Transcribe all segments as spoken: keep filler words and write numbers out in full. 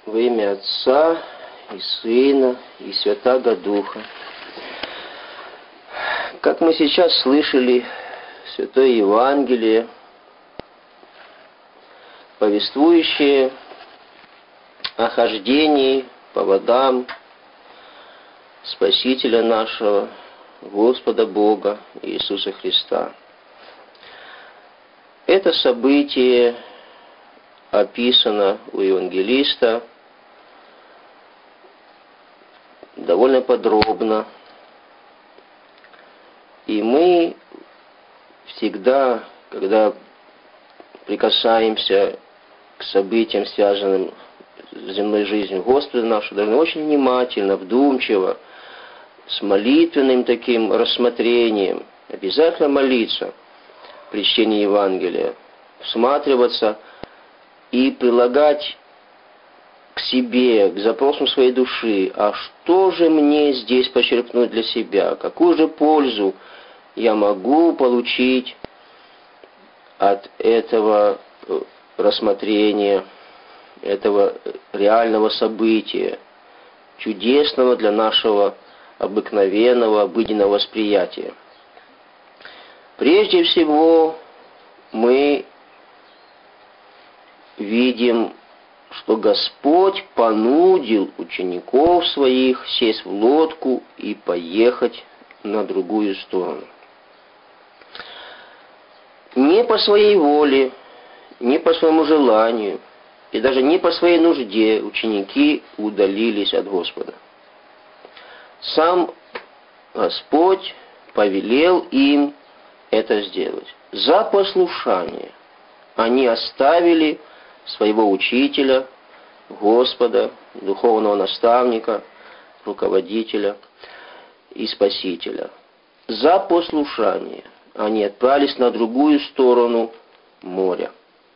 Во имя Отца и Сына и Святаго Духа. Как мы сейчас слышали, Святое Евангелие, повествующее о хождении по водам Спасителя нашего, Господа Бога Иисуса Христа. Это событие описано у евангелиста довольно подробно. И мы всегда, когда прикасаемся к событиям, связанным с земной жизнью Господа нашего, должны очень внимательно, вдумчиво, с молитвенным таким рассмотрением, обязательно молиться при чтении Евангелия, всматриваться и прилагать к себе, к запросам своей души, а что же мне здесь почерпнуть для себя, какую же пользу я могу получить от этого рассмотрения, этого реального события, чудесного для нашего обыкновенного, обыденного восприятия. Прежде всего, мы видим, что Господь понудил учеников своих сесть в лодку и поехать на другую сторону. Не по своей воле, не по своему желанию и даже не по своей нужде ученики удалились от Господа. Сам Господь повелел им это сделать. За послушание они оставили своего учителя, Господа, духовного наставника, руководителя и Спасителя. За послушание они отправились на другую сторону моря.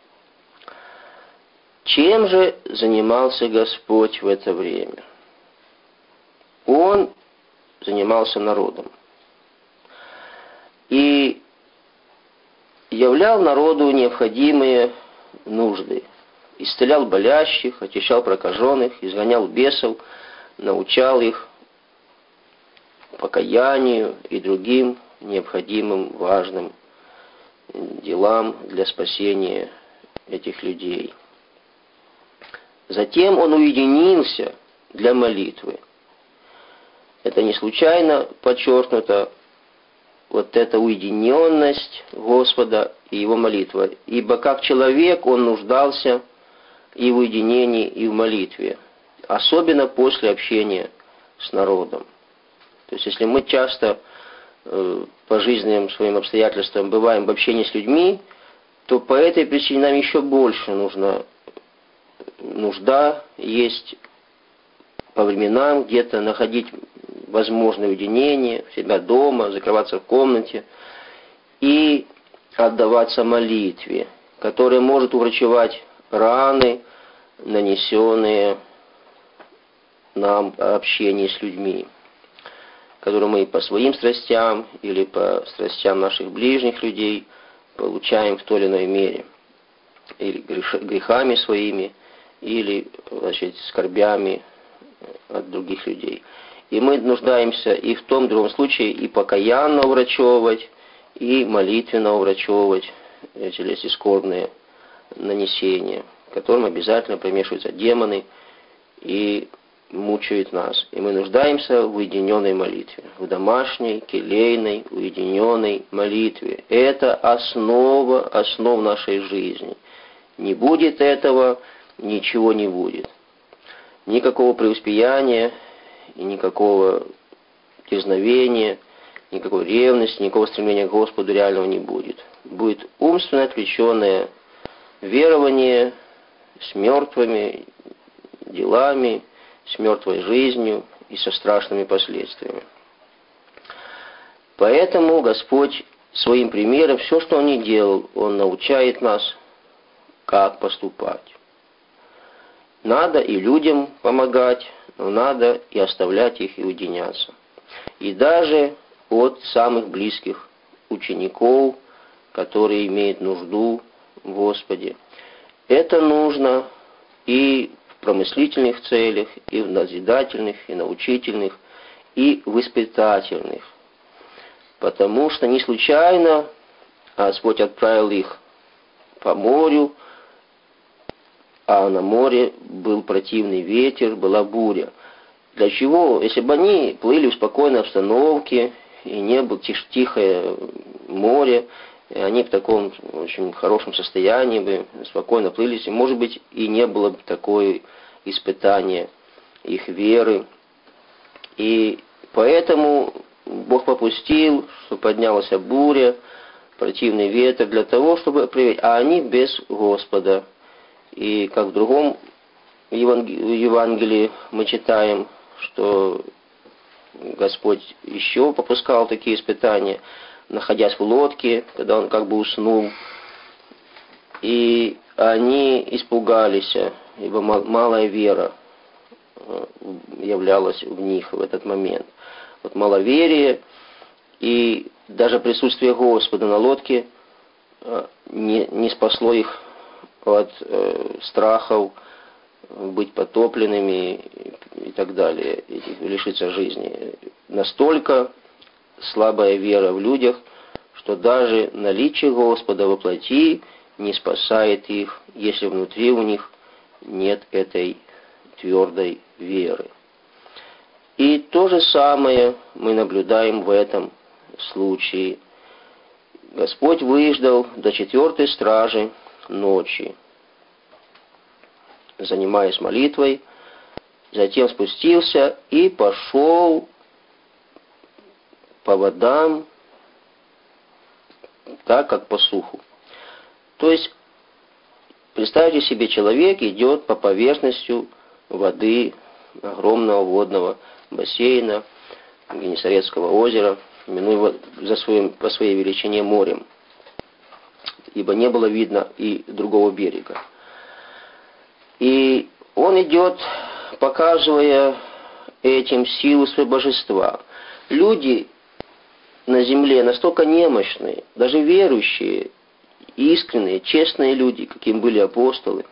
Чем же занимался Господь в это время? Он занимался народом. И являл народу необходимые нужды. Исцелял болящих, очищал прокаженных, изгонял бесов, научал их покаянию и другим необходимым, важным делам для спасения этих людей. Затем он уединился для молитвы. Это не случайно подчеркнуто, вот эта уединенность Господа и Его молитва. Ибо как человек он нуждался и в уединении, и в молитве. Особенно после общения с народом. То есть, если мы часто э, по жизненным своим обстоятельствам бываем в общении с людьми, то по этой причине нам еще больше нужна нужда есть по временам где-то находить возможное уединение, себя дома, закрываться в комнате и отдаваться молитве, которая может уврачевать раны, нанесенные нам в общении с людьми, которые мы по своим страстям или по страстям наших ближних людей получаем в той или иной мере, или грехами своими, или, значит, скорбями от других людей. И мы нуждаемся и в том, и в другом случае и покаянно уврачевывать, и молитвенно уврачевывать эти, эти скорбные нанесения, к которым обязательно примешиваются демоны и мучают нас. И мы нуждаемся в уединенной молитве, в домашней, келейной, уединенной молитве. Это основа, основ нашей жизни. Не будет этого, ничего не будет. Никакого преуспеяния, и никакого дерзновения, никакой ревности, никакого стремления к Господу реального не будет. Будет умственно отвлеченное верование с мертвыми делами, с мертвой жизнью и со страшными последствиями. Поэтому Господь своим примером, все, что Он не делал, Он научает нас, как поступать. Надо и людям помогать, но надо и оставлять их и уединяться. И даже от самых близких учеников, которые имеют нужду в Господе. Это нужно и промыслительных целях, и в назидательных, и научительных, и в испытательных. Потому что не случайно Господь отправил их по морю, а на море был противный ветер, была буря. Для чего? Если бы они плыли в спокойной обстановке, и не было тих, тихое море, и они в таком очень хорошем состоянии бы спокойно плыли, и, может быть, и не было бы такое испытание их веры. И поэтому Бог попустил, что поднялась буря, противный ветер, для того, чтобы проверить, а они без Господа. И как в другом Евангелии мы читаем, что Господь еще попускал такие испытания, находясь в лодке, когда он как бы уснул. И они испугались, ибо малая вера являлась в них в этот момент. Вот маловерие и даже присутствие Господа на лодке не, не спасло их от э, страхов быть потопленными и, и так далее, и лишиться жизни. Настолько слабая вера в людях, что даже наличие Господа во плоти не спасает их, если внутри у них нет этой твердой веры. И то же самое мы наблюдаем в этом случае. Господь выждал до четвертой стражи ночи, занимаясь молитвой, затем спустился и пошел по водам, так как по суху. То есть, представьте себе, человек идет по поверхности воды огромного водного бассейна Генесарецкого озера, именуя за своим, по своей величине морем, ибо не было видно и другого берега. И он идет, показывая этим силу своего божества. Люди на земле настолько немощные, даже верующие, искренние, честные люди, каким были апостолы.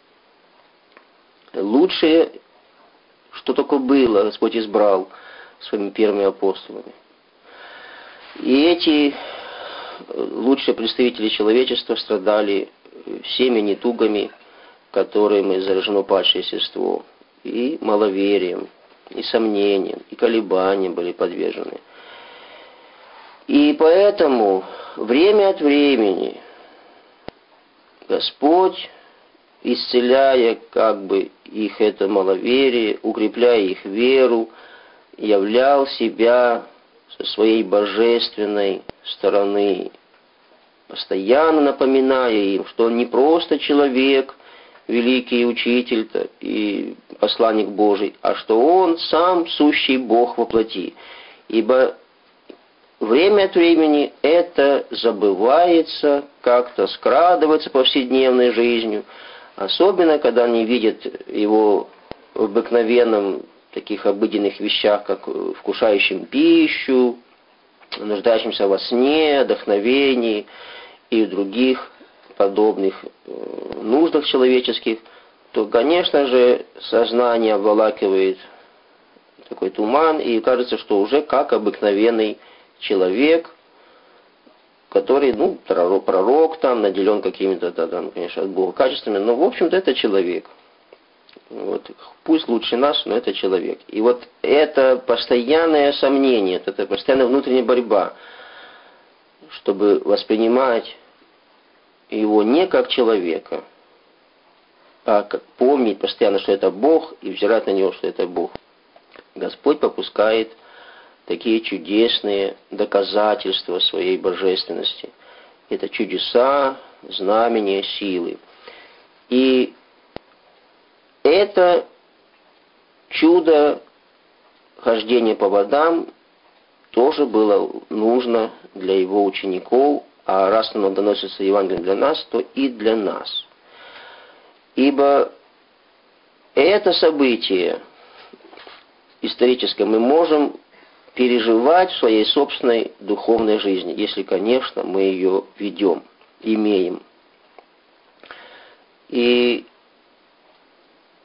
Лучшее, что только было, Господь избрал своими первыми апостолами. И эти лучшие представители человечества страдали всеми недугами, которыми заражено падшее естество, и маловерием, и сомнением, и колебанием были подвержены. И поэтому время от времени Господь, исцеляя как бы их это маловерие, укрепляя их веру, являл себя со своей божественной стороны, постоянно напоминая им, что он не просто человек, великий учитель и посланник Божий, а что он сам сущий Бог во плоти. Ибо время от времени это забывается, как-то скрадывается повседневной жизнью, особенно когда они видят его в обыкновенном, таких обыденных вещах, как вкушающим пищу, нуждающимся во сне, вдохновении и в других подобных нуждах человеческих, то, конечно же, сознание обволакивает такой туман, и кажется, что уже как обыкновенный человек, который, ну, пророк, пророк там, наделен какими-то, там, конечно, от Бога качествами, но, в общем-то, это человек. Вот, пусть лучше нас, но это человек. И вот это постоянное сомнение, это постоянная внутренняя борьба, чтобы воспринимать его не как человека, а как помнить постоянно, что это Бог, и взирать на него, что это Бог. Господь попускает такие чудесные доказательства своей божественности. Это чудеса, знамения, силы. И это чудо хождения по водам тоже было нужно для его учеников, а раз оно доносится Евангелием для нас, то и для нас. Ибо это событие историческое мы можем переживать в своей собственной духовной жизни, если, конечно, мы ее ведем, имеем. И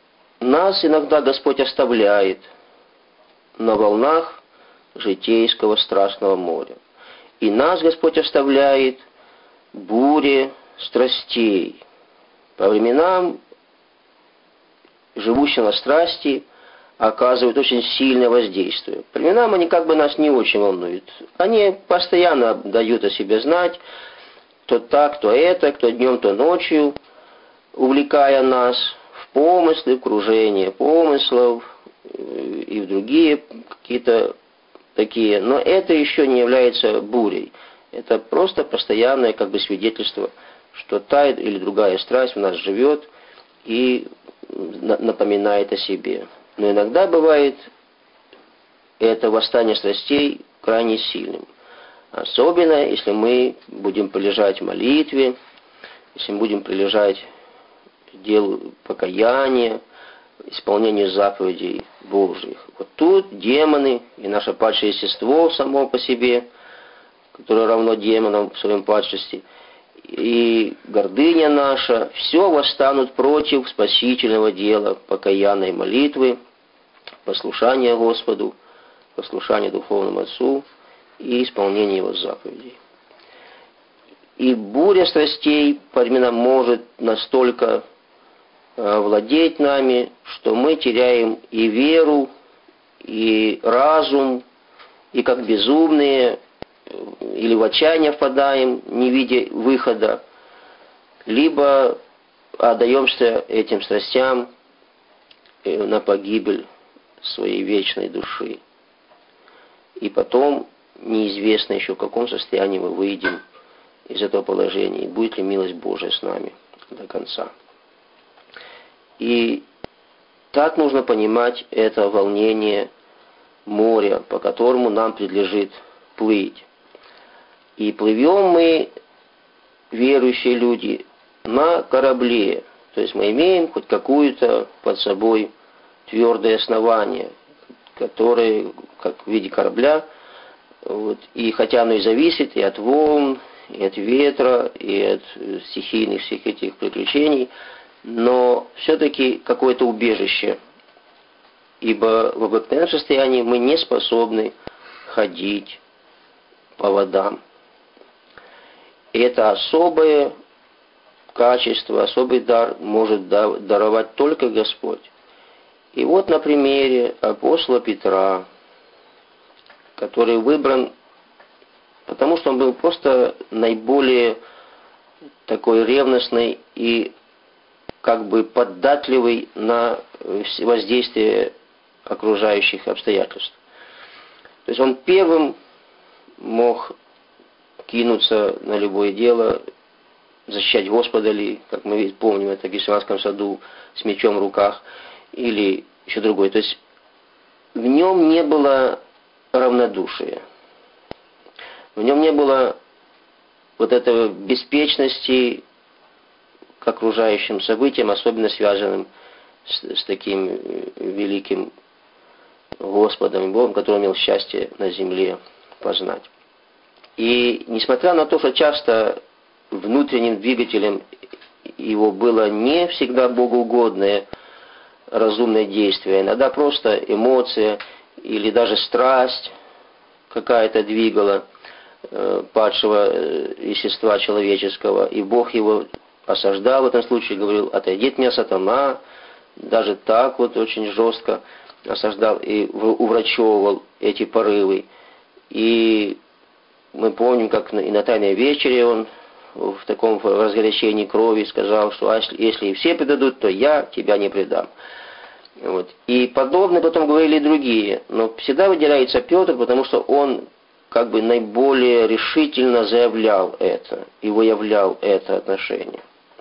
нас иногда Господь оставляет на волнах житейского страстного моря. И нас Господь оставляет в буре страстей. По временам живущие на страсти оказывают очень сильное воздействие. По временам они как бы нас не очень волнуют. Они постоянно дают о себе знать, то так, то это, то днем, то ночью, увлекая нас в помыслы, в кружение помыслов и в другие какие-то такие. Но это еще не является бурей. Это просто постоянное как бы свидетельство, что та или другая страсть в нас живет и напоминает о себе. Но иногда бывает это восстание страстей крайне сильным. Особенно, если мы будем прилежать в молитве, если мы будем прилежать делу покаяния, исполнению заповедей Божьих. Вот тут демоны и наше падшее естество само по себе, которое равно демонам в своем падшести, и гордыня наша, все восстанут против спасительного дела покаянной молитвы, послушания Господу, послушания Духовному Отцу и исполнения Его заповедей. И буря страстей по временам может настолько владеть нами, что мы теряем и веру, и разум, и как безумные, или в отчаяние впадаем, не видя выхода, либо отдаемся этим страстям на погибель своей вечной души. И потом неизвестно еще, в каком состоянии мы выйдем из этого положения, и будет ли милость Божия с нами до конца. И так нужно понимать это волнение моря, по которому нам предлежит плыть. И плывем мы, верующие люди, на корабле. То есть мы имеем хоть какую-то под собой твердое основание, которое, как в виде корабля, вот, и хотя оно и зависит и от волн, и от ветра, и от стихийных всех этих приключений, но все-таки какое-то убежище, ибо в обыкновенном состоянии мы не способны ходить по водам. И это особое качество, особый дар может даровать только Господь. И вот на примере апостола Петра, который выбран, потому что он был просто наиболее такой ревностный и как бы податливый на воздействие окружающих обстоятельств. То есть он первым мог кинуться на любое дело, защищать Господа ли, как мы помним, это в Гефсиманском саду с мечом в руках, или еще другой. То есть в нем не было равнодушия. В нем не было вот этого беспечности к окружающим событиям, особенно связанным с, с таким великим Господом и Богом, который имел счастье на земле познать. И несмотря на то, что часто внутренним двигателем его было не всегда богоугодное разумное действие, иногда просто эмоция или даже страсть какая-то двигала э, падшего э, естества человеческого, и Бог его осаждал в этом случае, говорил: «Отойди от меня, сатана», даже так вот очень жестко осаждал и уврачевывал эти порывы. И мы помним, как и на Тайной вечере он в таком разгорячении крови сказал, что а если и все предадут, то я тебя не предам. Вот. И подобное потом говорили и другие. Но всегда выделяется Петр, потому что он как бы наиболее решительно заявлял это и выявлял это отношение.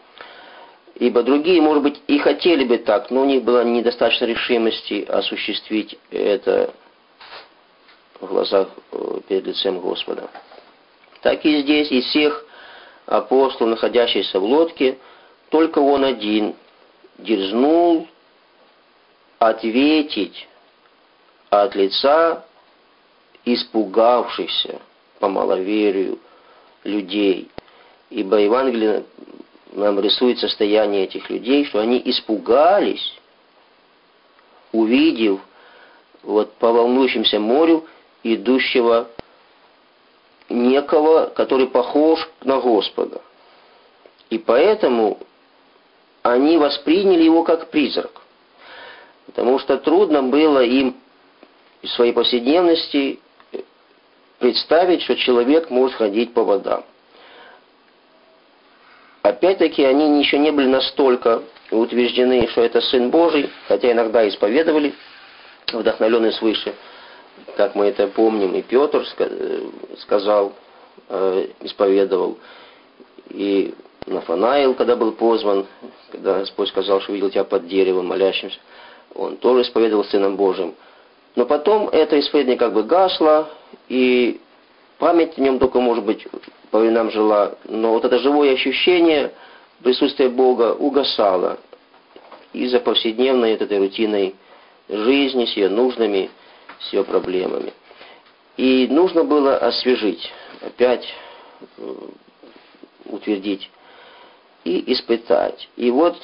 Ибо другие, может быть, и хотели бы так, но у них было недостаточно решимости осуществить это в глазах перед лицем Господа. Так и здесь из всех апостолов, находящихся в лодке, только он один дерзнул ответить от лица испугавшихся по маловерию людей. Ибо Евангелие нам рисует состояние этих людей, что они испугались увидев вот по волнующемуся морю идущего некого, который похож на Господа. И поэтому они восприняли его как призрак. Потому что трудно было им в своей повседневности представить, что человек может ходить по водам. Опять-таки, они еще не были настолько утверждены, что это Сын Божий, хотя иногда исповедовали, вдохновленный свыше, как мы это помним, и Петр сказал, исповедовал, и Нафанаил, когда был позван, когда Господь сказал, что видел тебя под деревом, молящимся, он тоже исповедовал Сыном Божиим. Но потом это исповедание как бы гасло, и память о нем только, может быть, по временам жила, но вот это живое ощущение присутствия Бога угасало из-за повседневной этой рутинной жизни с ее нуждами, с ее проблемами. И нужно было освежить, опять утвердить и испытать. И вот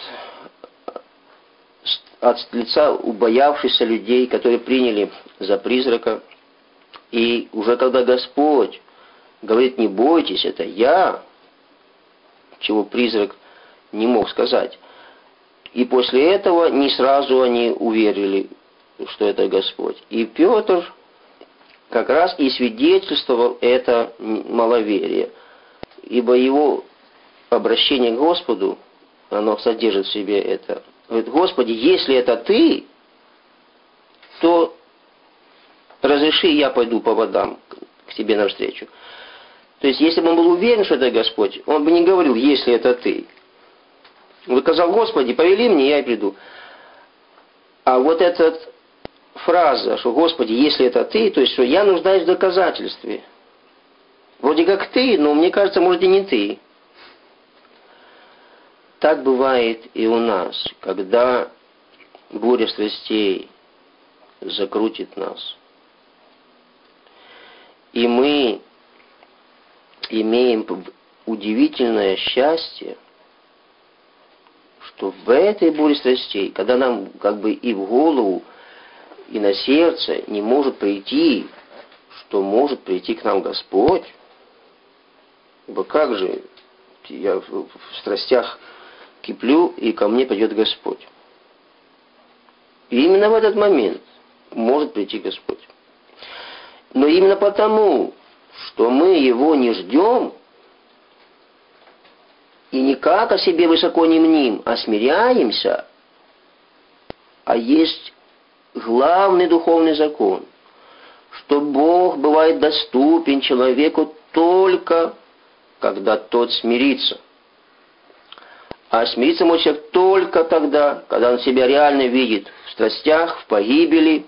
от лица убоявшихся людей, которые приняли за призрака, и уже когда Господь говорит: не бойтесь, это я, чего призрак не мог сказать. И после этого не сразу они уверили, что это Господь. И Петр как раз и свидетельствовал это маловерие, ибо его обращение к Господу, оно содержит в себе это. Говорит: Господи, если это Ты, то разреши, я пойду по водам к Тебе навстречу. То есть, если бы он был уверен, что это Господь, он бы не говорил: если это Ты. Он бы сказал: Господи, повели мне, я и приду. А вот эта фраза, что Господи, если это Ты, то есть, что я нуждаюсь в доказательстве. Вроде как Ты, но мне кажется, может, и не Ты. Так бывает и у нас, когда буря страстей закрутит нас. И мы имеем удивительное счастье, что в этой буре страстей, когда нам как бы и в голову, и на сердце не может прийти, что может прийти к нам Господь, ибо как же я в страстях киплю, и ко мне придет Господь. И именно в этот момент может прийти Господь. Но именно потому, что мы Его не ждем, и никак о себе высоко не мним, а смиряемся, а есть главный духовный закон, что Бог бывает доступен человеку только, когда тот смирится. А смириться может человек только тогда, когда он себя реально видит в страстях, в погибели,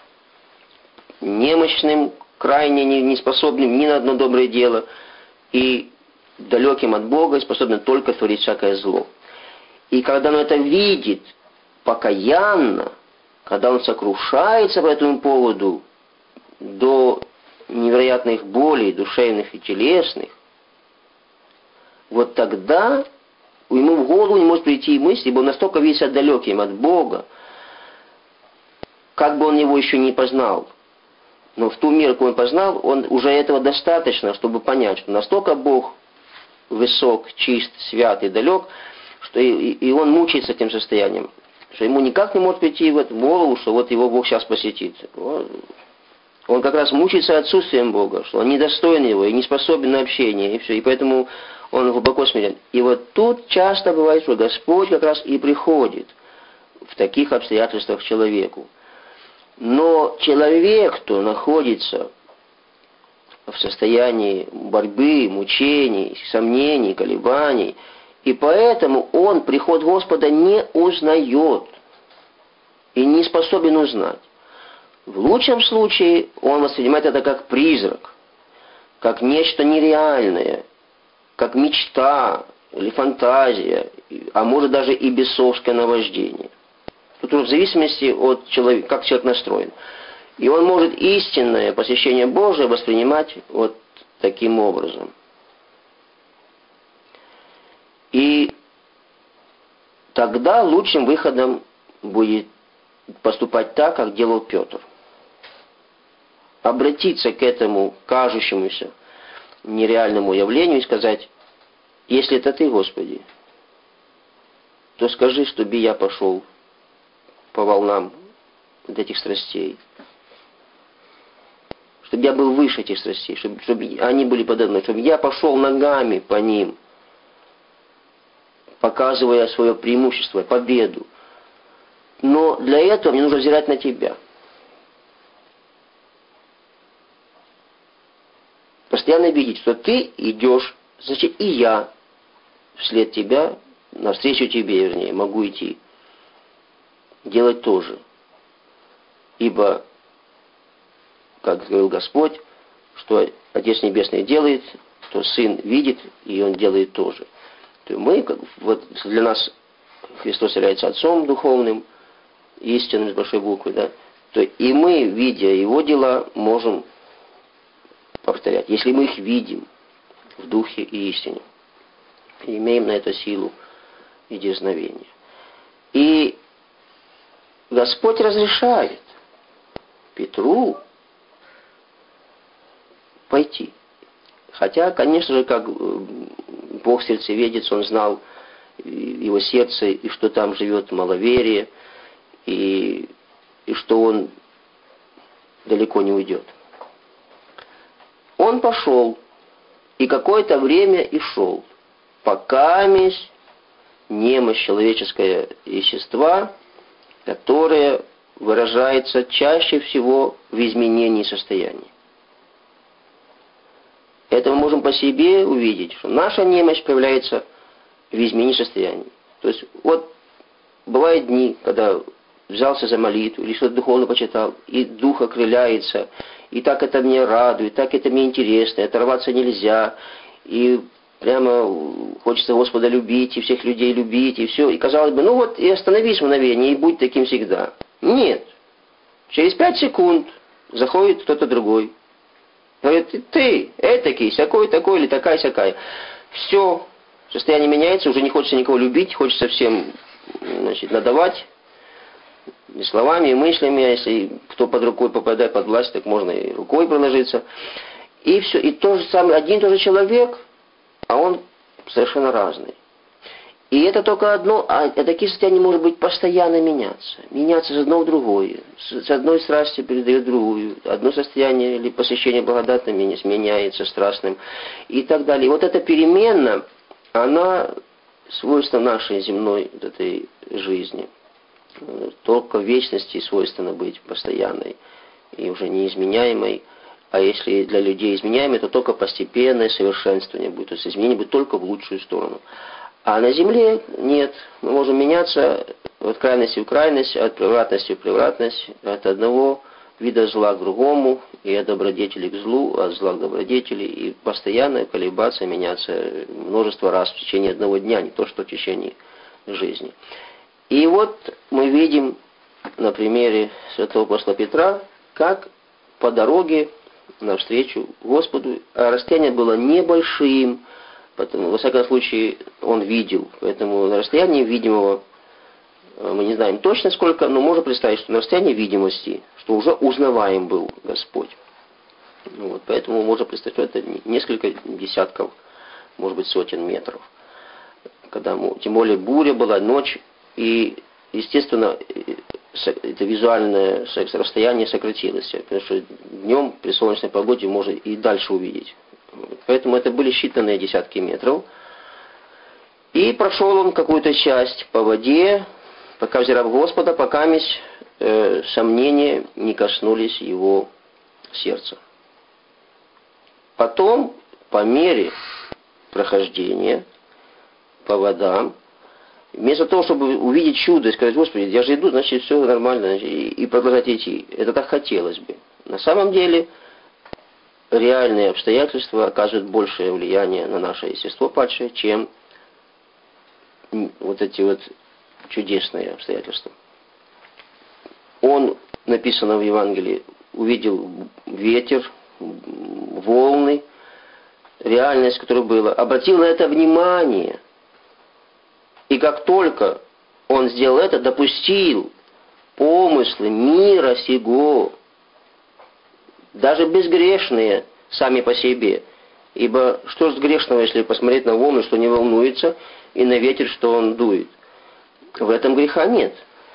немощным, крайне неспособным ни на одно доброе дело, и далеким от Бога, и способным только творить всякое зло. И когда он это видит покаянно, когда он сокрушается по этому поводу до невероятных болей, душевных и телесных, вот тогда ему в голову не может прийти мысль, ибо он настолько видит себя далеким от Бога, как бы он его еще не познал. Но в ту меру, какую он познал, он уже этого достаточно, чтобы понять, что настолько Бог высок, чист, свят и далек, что и, и он мучается этим состоянием, что ему никак не может прийти в голову, что вот его Бог сейчас посетит. Он как раз мучается отсутствием Бога, что он недостоин его и не способен на общение, и все. И поэтому он глубоко смирен. И вот тут часто бывает, что Господь как раз и приходит в таких обстоятельствах к человеку. Но человек, кто находится в состоянии борьбы, мучений, сомнений, колебаний, и поэтому он приход Господа не узнает и не способен узнать. В лучшем случае он воспринимает это как призрак, как нечто нереальное, как мечта или фантазия, а может даже и бесовское наваждение. Тут уже в зависимости от человека, как человек настроен. И он может истинное посещение Божие воспринимать вот таким образом. И тогда лучшим выходом будет поступать так, как делал Петр. Обратиться к этому кажущемуся нереальному явлению и сказать: если это Ты, Господи, то скажи, чтобы я пошел по волнам вот этих страстей. Чтобы я был выше этих страстей, чтобы, чтобы они были подо мной, чтобы я пошел ногами по ним, показывая свое преимущество, победу. Но для этого мне нужно взирать на Тебя. Постоянно видеть, что Ты идешь, значит, и я вслед Тебя, навстречу Тебе, вернее, могу идти. Делать тоже. Ибо, как говорил Господь, что Отец Небесный делает, то Сын видит, и Он делает тоже. То мы, вот для нас Христос является Отцом Духовным, истинным с большой буквы, да, то и мы, видя Его дела, можем повторять. Если мы их видим в Духе и истине, и имеем на это силу и дерзновение. И Господь разрешает Петру пойти. Хотя, конечно же, как Бог сердцеведец, Он знал его сердце, и что там живет маловерие, и, и что он далеко не уйдет. Он пошел, и какое-то время и шел, покаместь немощь человеческого естества, которое выражается чаще всего в изменении состояния. Это мы можем по себе увидеть, что наша немощь проявляется в изменении состояния. То есть, вот бывают дни, когда взялся за молитву, или что-то духовно почитал, и дух окрыляется, и так это мне радует, так это мне интересно, оторваться нельзя, и прямо хочется Господа любить, и всех людей любить, и все. И казалось бы, ну вот и остановись мгновение, и будь таким всегда. Нет. Через пять секунд заходит кто-то другой. Говорит: ты, этакий, сякой такой, или такая-сякая. Все. Состояние меняется, уже не хочется никого любить, хочется всем, значит, надавать. И словами, и мыслями, а если кто под рукой попадает под власть, так можно и рукой приложиться. И все. И тот же самый, один и тот же человек, а он совершенно разный. И это только одно, а такие состояния может быть постоянно меняться. Меняться с одного в другое. С одной страсти передает другую. Одно состояние или посещение благодатным меняется страстным. И так далее. И вот эта перемена, она свойственна нашей земной вот этой жизни. Только в вечности свойственно быть постоянной и уже неизменяемой. А если для людей изменяемой, то только постепенное совершенствование будет. То есть изменение будет только в лучшую сторону. А на земле нет. Мы можем меняться от крайности в крайность, от превратности в превратность, от одного вида зла к другому, и от добродетели к злу, от зла к добродетели, и постоянно колебаться, меняться множество раз в течение одного дня, не то что в течение жизни. И вот мы видим на примере святого апостола Петра, как по дороге навстречу Господу, а расстояние было небольшим, потому, во всяком случае, он видел. Поэтому на расстоянии видимого, мы не знаем точно сколько, но можно представить, что на расстоянии видимости, что уже узнаваем был Господь. Вот, поэтому можно представить, что это несколько десятков, может быть, сотен метров. Когда, тем более буря была, ночь, и, естественно, это визуальное расстояние сократилось, потому что днем при солнечной погоде можно и дальше увидеть. Поэтому это были считанные десятки метров. И прошел он какую-то часть по воде, пока взирав Господа, пока э, сомнения не коснулись его сердца. Потом, по мере прохождения по водам, вместо того, чтобы увидеть чудо и сказать: Господи, я же иду, значит, все нормально, значит, и, и продолжать идти. Это так хотелось бы. На самом деле, реальные обстоятельства оказывают большее влияние на наше естество падшее, чем вот эти вот чудесные обстоятельства. Он, написано в Евангелии, увидел ветер, волны, реальность, которая была, обратил на это внимание. И как только он сделал это, допустил помыслы мира сего, даже безгрешные сами по себе. Ибо что же грешного, если посмотреть на волны, что не волнуется, и на ветер, что он дует? В этом греха нет.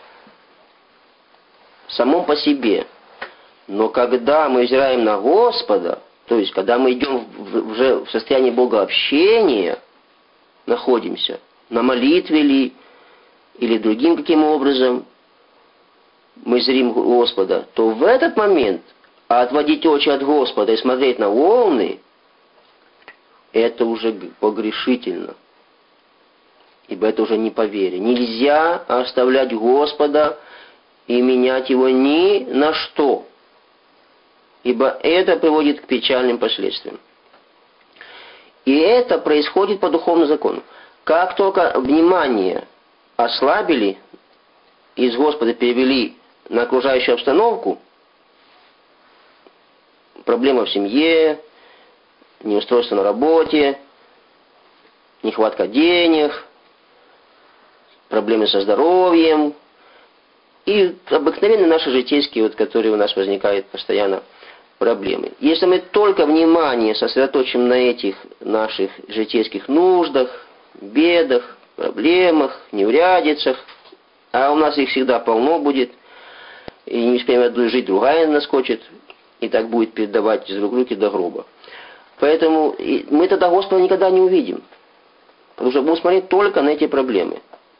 Самом по себе. Но когда мы взираем на Господа, то есть когда мы идем в, уже в состоянии богообщения, находимся, на молитве ли, или другим каким образом, мы зрим Господа, то в этот момент отводить очи от Господа и смотреть на волны, это уже погрешительно. Ибо это уже не по вере. Нельзя оставлять Господа и менять Его ни на что. Ибо это приводит к печальным последствиям. И это происходит по духовному закону. Как только внимание ослабили, из Господа перевели на окружающую обстановку, проблема в семье, неустройство на работе, нехватка денег, проблемы со здоровьем и обыкновенные наши житейские, вот, которые у нас возникают постоянно, проблемы. Если мы только внимание сосредоточим на этих наших житейских нуждах, бедах, проблемах, неурядицах, а у нас их всегда полно будет, и не успеем одну жить, другая наскочит, и так будет передавать из рук в руки до гроба. Поэтому мы тогда Господа никогда не увидим, потому что будем смотреть только на эти проблемы.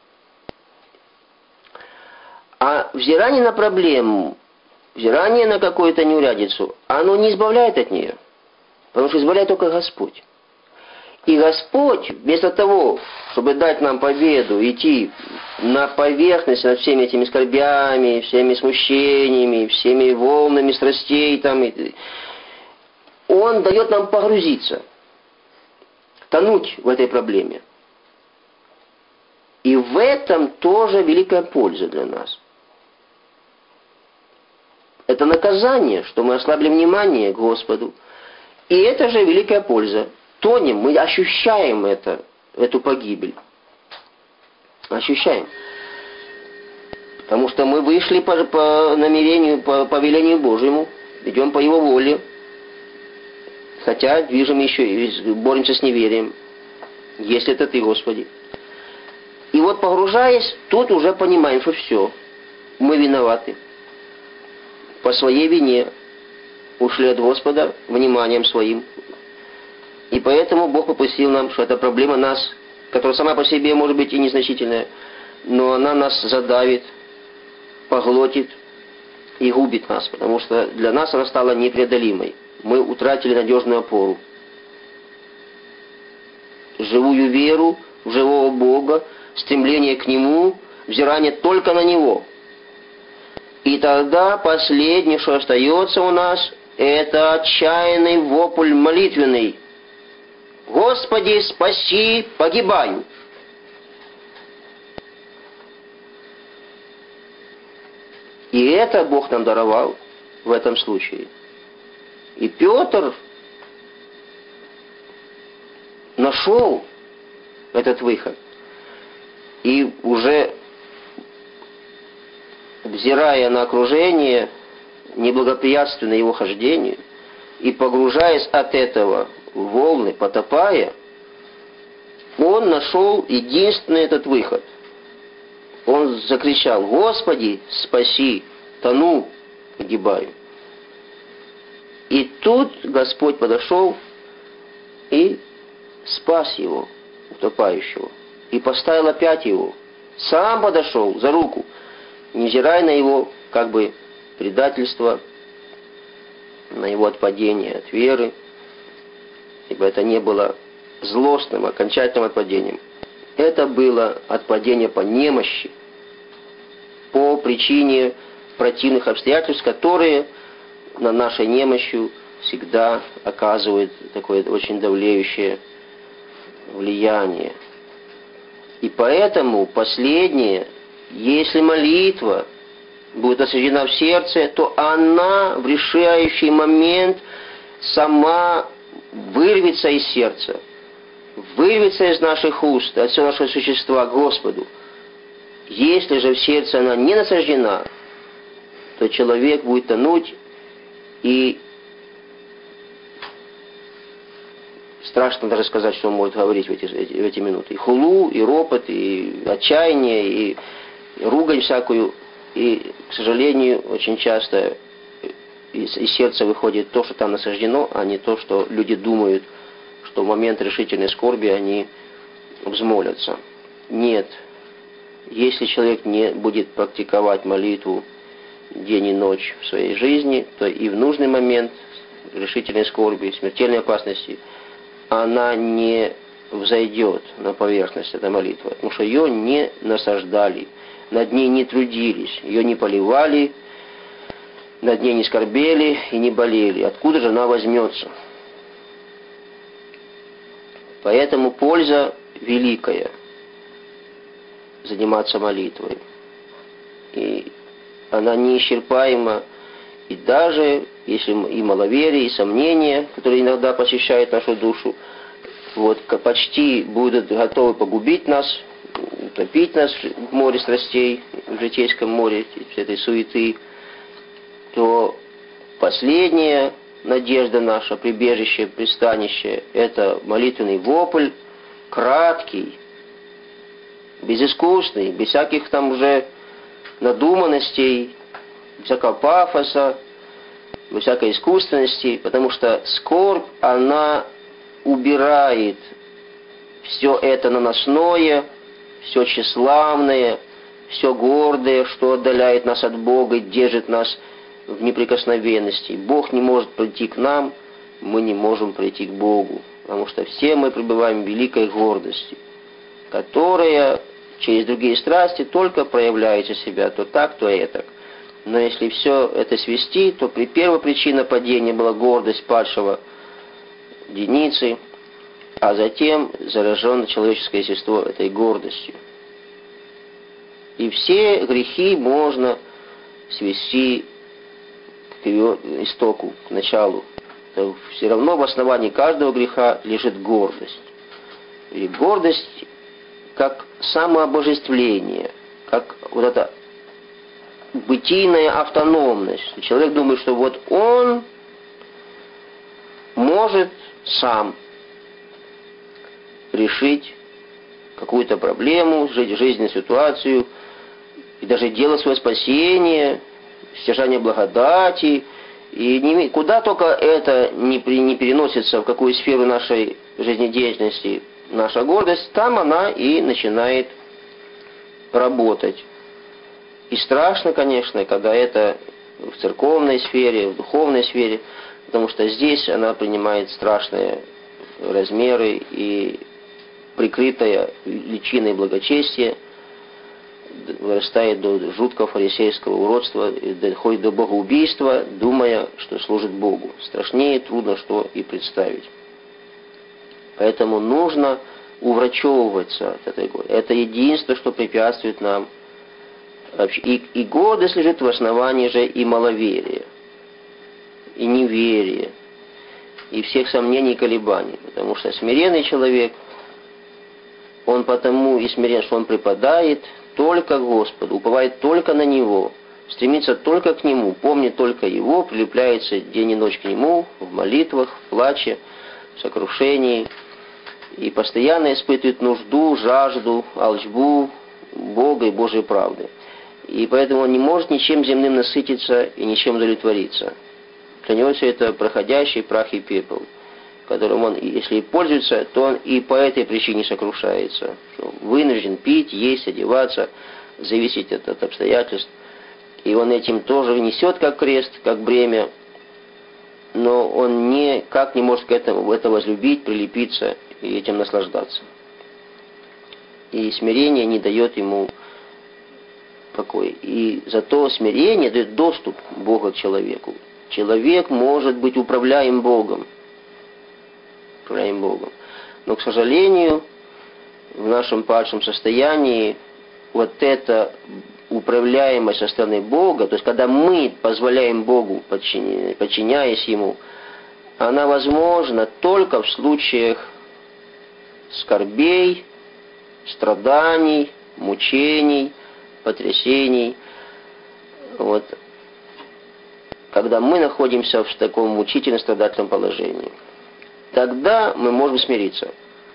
А взирание на проблему, взирание на какую-то неурядицу, оно не избавляет от нее, потому что избавляет только Господь. И Господь, вместо того, чтобы дать нам победу, идти на поверхность над всеми этими скорбями, всеми смущениями, всеми волнами страстей, там, Он дает нам погрузиться, тонуть в этой проблеме. И в этом тоже великая польза для нас. Это наказание, что мы ослабили внимание к Господу. И это же великая польза. Тонем, мы ощущаем это, эту погибель. Ощущаем. Потому что мы вышли по, по намерению, по повелению Божьему, идем по Его воле. Хотя движем еще и боремся с неверием. Если это Ты, Господи. И вот погружаясь, тут уже понимаем, что все. Мы виноваты. По своей вине ушли от Господа вниманием своим. И поэтому Бог попустил нам, что эта проблема нас, которая сама по себе может быть и незначительная, но она нас задавит, поглотит и губит нас, потому что для нас она стала непреодолимой. Мы утратили надежную опору. Живую веру в живого Бога, стремление к Нему, взирание только на Него. И тогда последнее, что остается у нас, это отчаянный вопль молитвенный. «Господи, спаси, погибаю!» И это Бог нам даровал в этом случае. И Петр нашел этот выход. И уже взирая на окружение, неблагоприятственно его хождению, и погружаясь от этого в волны, потопая, он нашел единственный этот выход. Он закричал: «Господи, спаси, тону, погибаю». И тут Господь подошел и спас его, утопающего, и поставил опять его. Сам подошел за руку, невзирая на его как бы предательство, на его отпадение от веры, ибо это не было злостным, окончательным отпадением. Это было отпадение по немощи, по причине противных обстоятельств, которые на нашей немощью всегда оказывают такое очень давлеющее влияние. И поэтому последнее, если молитва будет осуждена в сердце, то она в решающий момент сама вырвется из сердца, вырвется из наших уст, от всего нашего существа к Господу. Если же в сердце она не насаждена, то человек будет тонуть, и страшно даже сказать, что он может говорить в эти, в эти минуты. И хулу, и ропот, и отчаяние, и ругань всякую. И, к сожалению, очень часто из, из сердца выходит то, что там насаждено, а не то, что люди думают, что в момент решительной скорби они взмолятся. Нет. Если человек не будет практиковать молитву день и ночь в своей жизни, то и в нужный момент решительной скорби, смертельной опасности, она не взойдет на поверхность, эта молитва, потому что ее не насаждали, над ней не трудились, ее не поливали, над ней не скорбели и не болели. Откуда же она возьмется? Поэтому польза великая заниматься молитвой. И она неисчерпаема. И даже если и маловерие, и сомнения, которые иногда посещают нашу душу, вот, почти будут готовы погубить нас, утопить нас в море страстей, в житейском море этой суеты, то последняя надежда наша, прибежище, пристанище, это молитвенный вопль, краткий, безыскусный, без всяких там уже надуманностей, без всякого пафоса, без всякой искусственности, потому что скорбь, она убирает все это наносное, все тщеславное, все гордое, что отдаляет нас от Бога и держит нас в неприкосновенности. Бог не может прийти к нам, мы не можем прийти к Богу, потому что все мы пребываем в великой гордости, которая через другие страсти только проявляется себя то так, то этак. Но если все это свести, то при первая причина падения была гордость падшего Деницы, а затем заражено человеческое естество этой гордостью. И все грехи можно свести к истоку, к началу. То все равно в основании каждого греха лежит гордость. И гордость как самообожествление, как вот эта бытийная автономность. Человек думает, что вот он может сам решить какую-то проблему, жить жизненную ситуацию, и даже делать свое спасение, стяжание благодати, и не, куда только это не, при, не переносится, в какую сферу нашей жизнедеятельности наша гордость, там она и начинает работать. И страшно, конечно, когда это в церковной сфере, в духовной сфере, потому что здесь она принимает страшные размеры и прикрытая личиной благочестия вырастает до жуткого фарисейского уродства и доходит до богоубийства, думая, что служит Богу. Страшнее трудно что и представить. Поэтому нужно уврачевываться от этой гордости. Это единство, что препятствует нам. И, и гордость лежит в основании же и маловерия, и неверия, и всех сомнений и колебаний. Потому что смиренный человек, он потому и смирен, что он преподает только Господу, уповает только на Него, стремится только к Нему, помнит только Его, прилепляется день и ночь к Нему, в молитвах, в плаче, в сокрушении, и постоянно испытывает нужду, жажду, алчбу Бога и Божьей правды. И поэтому он не может ничем земным насытиться и ничем удовлетвориться. Для него все это проходящий прах и пепел, которым он, если и пользуется, то он и по этой причине сокрушается. Что вынужден пить, есть, одеваться, зависеть от, от обстоятельств. И он этим тоже несет как крест, как бремя, но он никак не может к этому, это возлюбить, прилепиться и этим наслаждаться. И смирение не дает ему покоя. И зато смирение дает доступ Бога к человеку. Человек может быть управляем Богом. Управляем Богом. Но, к сожалению, в нашем падшем состоянии вот эта управляемость со стороны Бога, то есть когда мы позволяем Богу, подчиняясь Ему, она возможна только в случаях скорбей, страданий, мучений, потрясений. Вот. когда мы находимся в таком мучительно страдательном положении. Тогда мы можем смириться.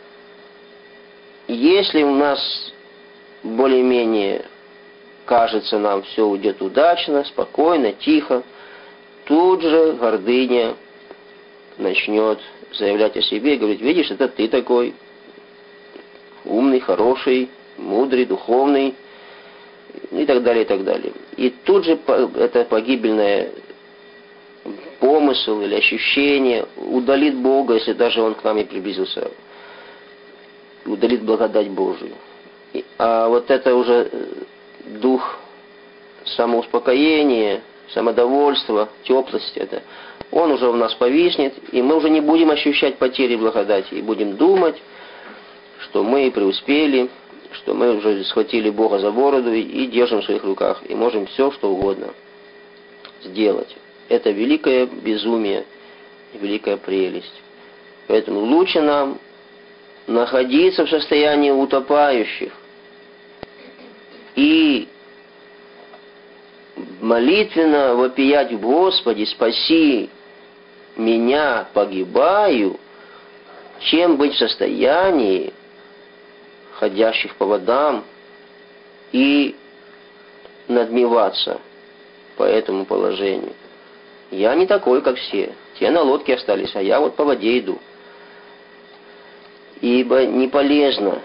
Если у нас более-менее кажется, нам все уйдет удачно, спокойно, тихо, тут же гордыня начнет заявлять о себе и говорить: видишь, это ты такой умный, хороший, мудрый, духовный, и так далее, и так далее. И тут же это погибельное помысл или ощущение удалит Бога, если даже Он к нам и приблизился, удалит благодать Божию. А вот это уже дух самоуспокоения, самодовольства, теплости, это, он уже у нас повиснет, и мы уже не будем ощущать потери благодати, и будем думать, что мы преуспели, что мы уже схватили Бога за бороду и, и держим в своих руках, и можем все, что угодно сделать. Это великое безумие, великая прелесть. Поэтому лучше нам находиться в состоянии утопающих и молитвенно вопиять: Господи, спаси меня, погибаю, чем быть в состоянии ходящих по водам и надмеваться по этому положению. Я не такой, как все. Те на лодке остались, а я вот по воде иду. Ибо не полезно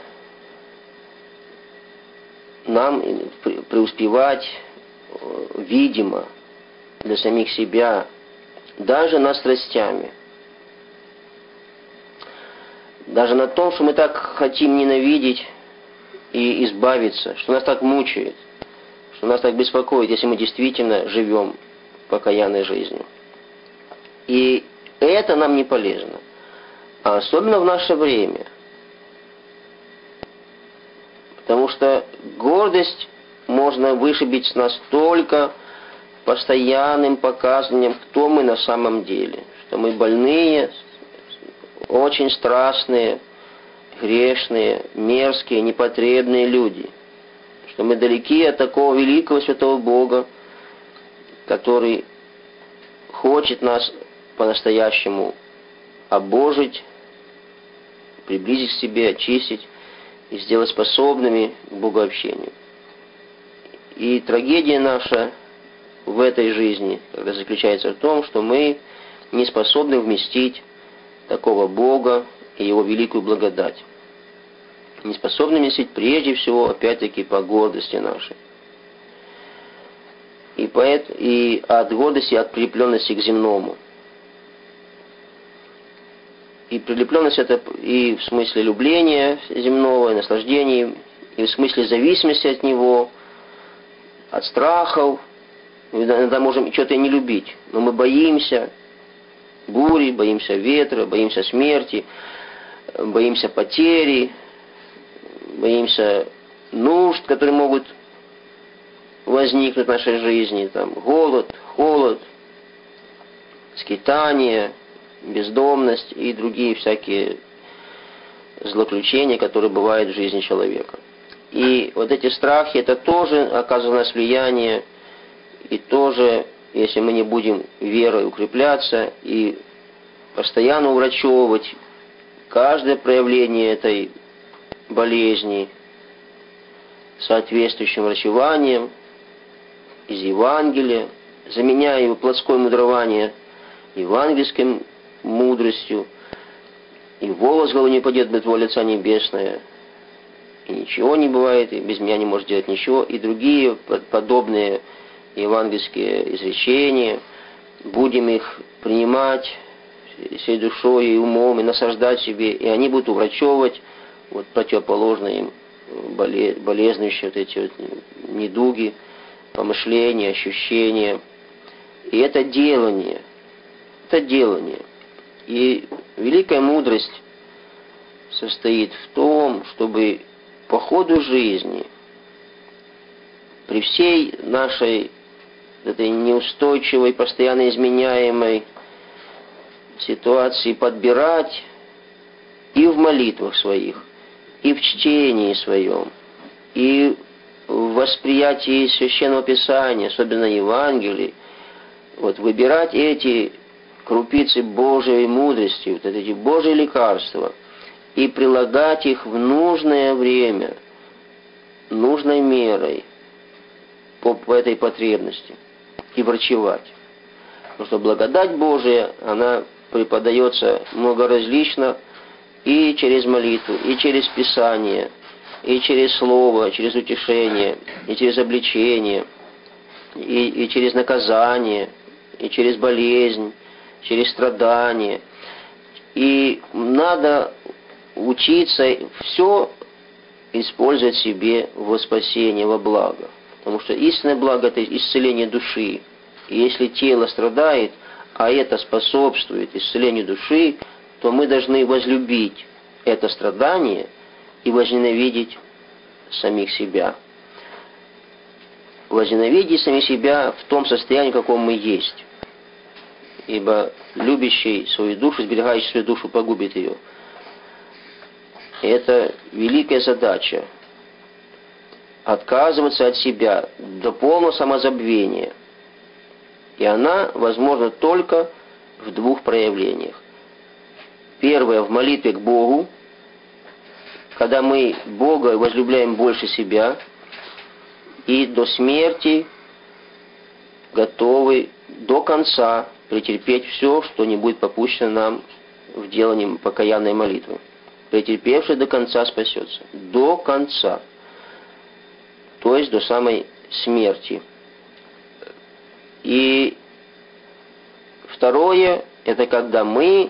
нам преуспевать, видимо, для самих себя, даже над страстями. Даже на том, что мы так хотим ненавидеть и избавиться, что нас так мучает, что нас так беспокоит, если мы действительно живем покаянной жизнью. И это нам не полезно. А особенно в наше время. Потому что гордость можно вышибить с нас только постоянным показыванием, кто мы на самом деле. Что мы больные, очень страстные, грешные, мерзкие, непотребные люди. Что мы далеки от такого великого святого Бога, который хочет нас по-настоящему обожить, приблизить к себе, очистить и сделать способными к богообщению. И трагедия наша в этой жизни когда заключается в том, что мы не способны вместить такого Бога и Его великую благодать. Не способны вместить прежде всего, опять-таки, по гордости нашей. И, поэт, и от гордости, от прилепленности к земному. И прилепленность это и в смысле любления земного, и наслаждения, и в смысле зависимости от него, от страхов. Иногда можем что-то и не любить, но мы боимся бури, боимся ветра, боимся смерти, боимся потери, боимся нужд, которые могут возникнуть в нашей жизни, там голод, холод, скитание, бездомность и другие всякие злоключения, которые бывают в жизни человека. И вот эти страхи, это тоже оказывает на нас влияние, и тоже, если мы не будем верой укрепляться и постоянно уврачевывать каждое проявление этой болезни соответствующим врачеванием из Евангелия, заменяя его плотское мудрование евангельским мудростью, и волос с головы не падет без твоего лица небесное, и ничего не бывает, и без меня не может делать ничего, и другие подобные евангельские изречения, будем их принимать всей душой и умом, и насаждать себе, и они будут уврачевывать вот противоположные им болезнующие вот эти вот недуги, помышления, ощущения. И это делание, это делание. И великая мудрость состоит в том, чтобы по ходу жизни, при всей нашей этой неустойчивой, постоянно изменяемой ситуации, подбирать и в молитвах своих, и в чтении своем, и в восприятии Священного Писания, особенно Евангелий, вот выбирать эти крупицы Божьей мудрости, вот эти Божьи лекарства, и прилагать их в нужное время, нужной мерой по, по этой потребности, и врачевать. Потому что благодать Божия, она преподается многоразлично и через молитву, и через Писание, и через Слово, через утешение, и через обличение, и, и через наказание, и через болезнь, через страдания. И надо учиться все использовать себе во спасение, во благо. Потому что истинное благо – это исцеление души. И если тело страдает, а это способствует исцелению души, то мы должны возлюбить это страдание и возненавидеть самих себя. Возненавидеть самих себя в том состоянии, в каком мы есть. Ибо любящий свою душу, сберегающий свою душу, погубит ее. И это великая задача. Отказываться от себя до полного самозабвения. И она возможна только в двух проявлениях. Первое, в молитве к Богу, когда мы Бога возлюбляем больше себя, и до смерти готовы до конца претерпеть все, что не будет попущено нам в делании покаянной молитвы. Претерпевший до конца спасется. До конца. То есть до самой смерти. И второе, это когда мы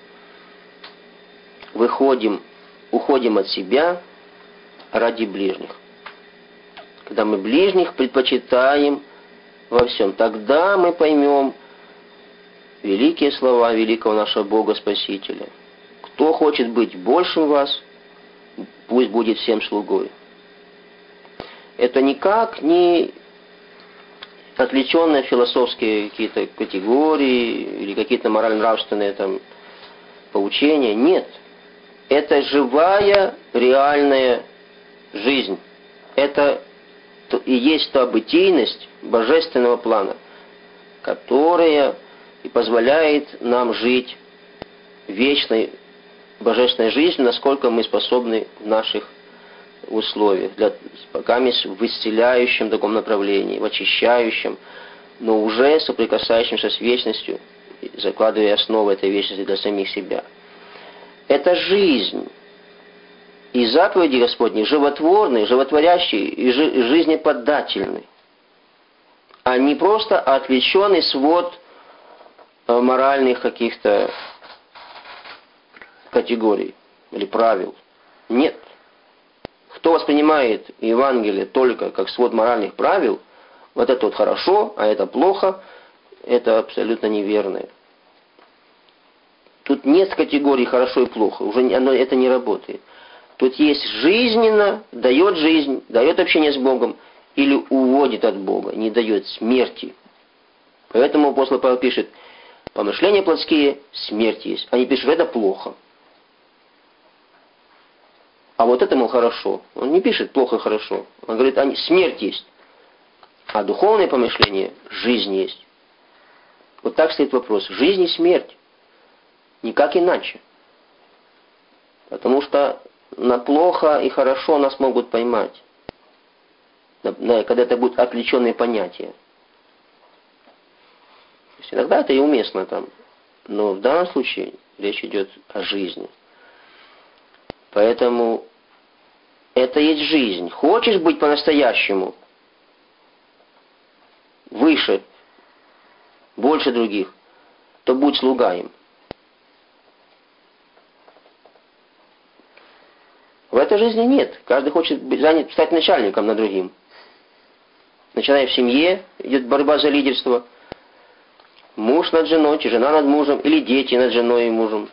выходим, уходим от себя ради ближних. Когда мы ближних предпочитаем во всем, тогда мы поймем великие слова великого нашего Бога Спасителя. Кто хочет быть большим вас, пусть будет всем слугой. Это никак не отвлеченные философские какие-то категории или какие-то морально-нравственные там поучения. Нет. Это живая, реальная жизнь. Это и есть та бытийность божественного плана, которая и позволяет нам жить вечной божественной жизнью, насколько мы способны в наших условиях, для, пока мы в исцеляющем таком направлении, в очищающем, но уже соприкасающемся с вечностью, закладывая основы этой вечности для самих себя. Это жизнь. И заповеди Господни животворные, животворящие и жизнеподательные. А не просто отвлеченный свод моральных каких-то категорий или правил. Нет. Кто воспринимает Евангелие только как свод моральных правил, вот это вот хорошо, а это плохо, это абсолютно неверное. Тут нет категории хорошо и плохо, уже оно, это не работает. Тут есть жизненно, дает жизнь, дает общение с Богом или уводит от Бога, не дает смерти. Поэтому апостол Павел пишет, помышления плотские, смерть есть. Они пишут, это плохо. А вот это, мол, хорошо. Он не пишет плохо, хорошо. Он говорит, они, смерть есть. А духовное помышление, жизнь есть. Вот так стоит вопрос. Жизнь и смерть. Никак иначе. Потому что на плохо и хорошо нас могут поймать. Когда это будут отвлеченные понятия. То есть иногда это и уместно там. Но в данном случае речь идет о жизни. Поэтому это есть жизнь. Хочешь быть по-настоящему выше, больше других, то будь слуга им. В этой жизни нет. Каждый хочет быть, занят, стать начальником над другим. Начиная в семье, идет борьба за лидерство. Муж над женой, чи жена над мужем, или дети над женой и мужем.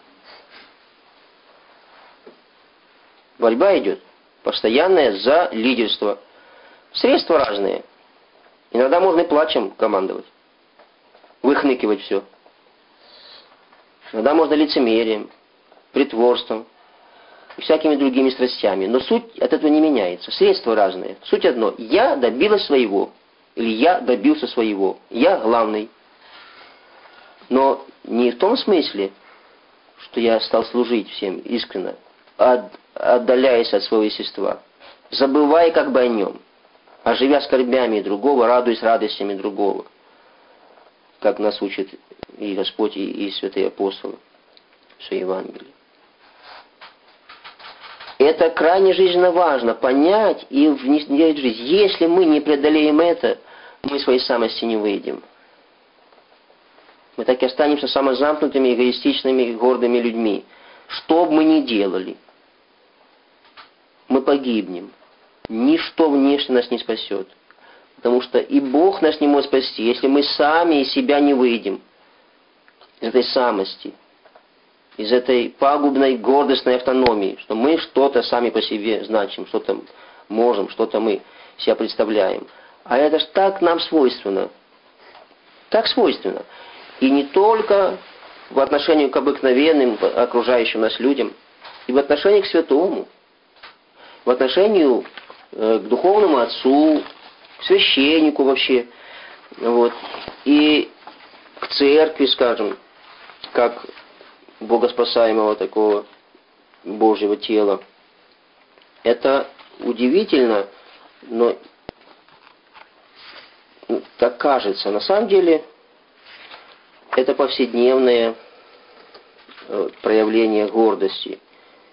Борьба идет постоянная за лидерство. Средства разные. Иногда можно и плачем командовать. Выхныкивать все. Иногда можно лицемерием, притворством и всякими другими страстями. Но суть от этого не меняется. Средства разные. Суть одно. Я добилась своего. Или я добился своего. Я главный. Но не в том смысле, что я стал служить всем искренне, а отдаляясь от своего естества, забывая как бы о нем, а живя скорбями другого, радуясь радостями другого, как нас учит и Господь, и, и святые апостолы в своей Евангелии. Это крайне жизненно важно понять и внедрить в жизнь. Если мы не преодолеем это, мы из своей самости не выйдем. Мы так и останемся самозамкнутыми, эгоистичными, гордыми людьми. Что бы мы ни делали, мы погибнем. Ничто внешне нас не спасет. Потому что и Бог нас не может спасти, если мы сами из себя не выйдем. Из этой самости. Из этой пагубной гордостной автономии. Что мы что-то сами по себе значим, что-то можем, что-то мы себя представляем. А это ж так нам свойственно. Так свойственно. И не только в отношении к обыкновенным, окружающим нас людям, и в отношении к святому, в отношении э, к духовному отцу, к священнику вообще, вот, и к церкви, скажем, как богоспасаемого такого Божьего тела. Это удивительно, но так кажется. На самом деле это повседневное проявление гордости.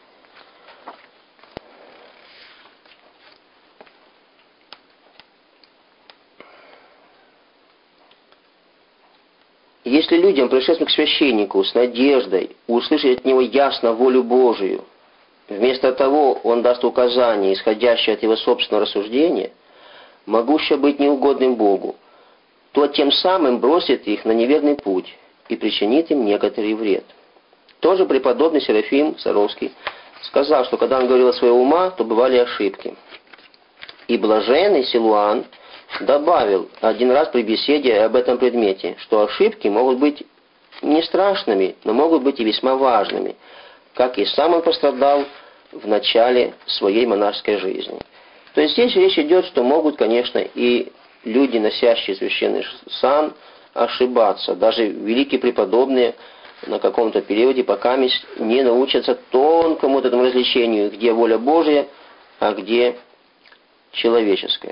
Если людям, пришедшим к священнику с надеждой услышать от него ясно волю Божию, вместо того он даст указания, исходящие от его собственного рассуждения, могущее быть неугодным Богу, то тем самым бросит их на неверный путь и причинит им некоторый вред. Тоже преподобный Серафим Саровский сказал, что когда он говорил о своего ума, то бывали ошибки. И блаженный Силуан добавил один раз при беседе об этом предмете, что ошибки могут быть не страшными, но могут быть и весьма важными, как и сам он пострадал в начале своей монашеской жизни. То есть здесь речь идет, что могут, конечно, и люди, носящие священный сан, ошибаться. Даже великие преподобные на каком-то периоде пока не научатся тонкому вот этому различению, где воля Божья, а где человеческая.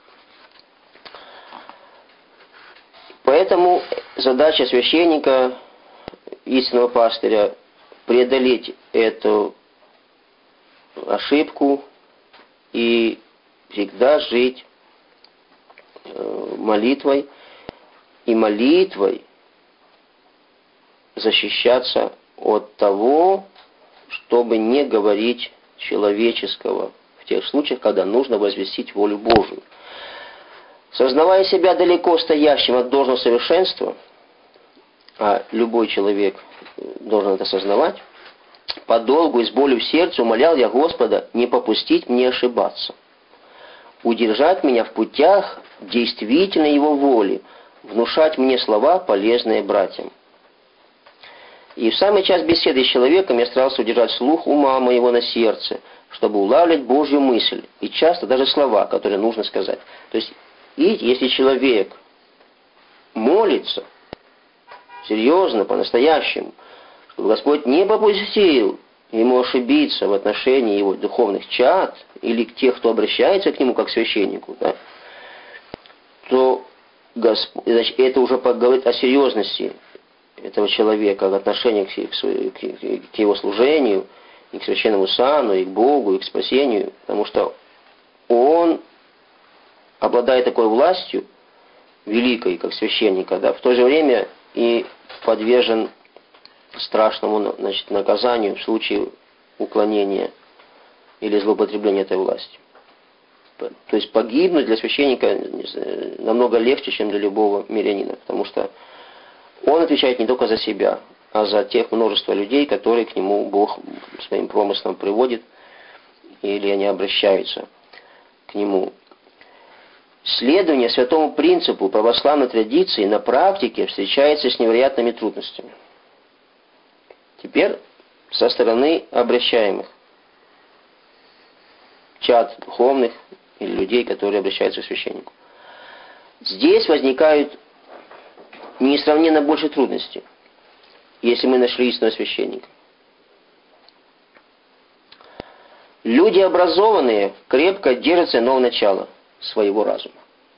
Поэтому задача священника, истинного пастыря, преодолеть эту ошибку и всегда жить молитвой, и молитвой защищаться от того, чтобы не говорить человеческого в тех случаях, когда нужно возвестить волю Божию. Сознавая себя далеко стоящим от должного совершенства, а любой человек должен это сознавать, подолгу и с болью в сердце умолял я Господа не попустить мне ошибаться, удержать меня в путях действительно Его воли, внушать мне слова, полезные братьям. И в самый час беседы с человеком я старался удержать слух ума моего на сердце, чтобы улавливать Божью мысль, и часто даже слова, которые нужно сказать. То есть, и если человек молится серьезно, по-настоящему, чтобы Господь не попустил ему ошибиться в отношении его духовных чад или к тех, кто обращается к нему как к священнику, да, то Господь, значит, это уже говорит о серьезности этого человека, в отношении к, к, к его служению, и к священному сану, и к Богу, и к спасению, потому что он, обладая такой властью, великой, как священника, да, в то же время и подвержен страшному, значит, наказанию в случае уклонения или злоупотребления этой властью. То есть погибнуть для священника намного легче, чем для любого мирянина, потому что он отвечает не только за себя, а за тех множество людей, которые к нему Бог своим промыслом приводит, или они обращаются к нему. Следование святому принципу православной традиции на практике встречается с невероятными трудностями. Теперь со стороны обращаемых, чад духовных или людей, которые обращаются к священнику. Здесь возникают несравненно больше трудностей. если мы нашли истинного священника. Люди образованные крепко держатся нового начала своего разума.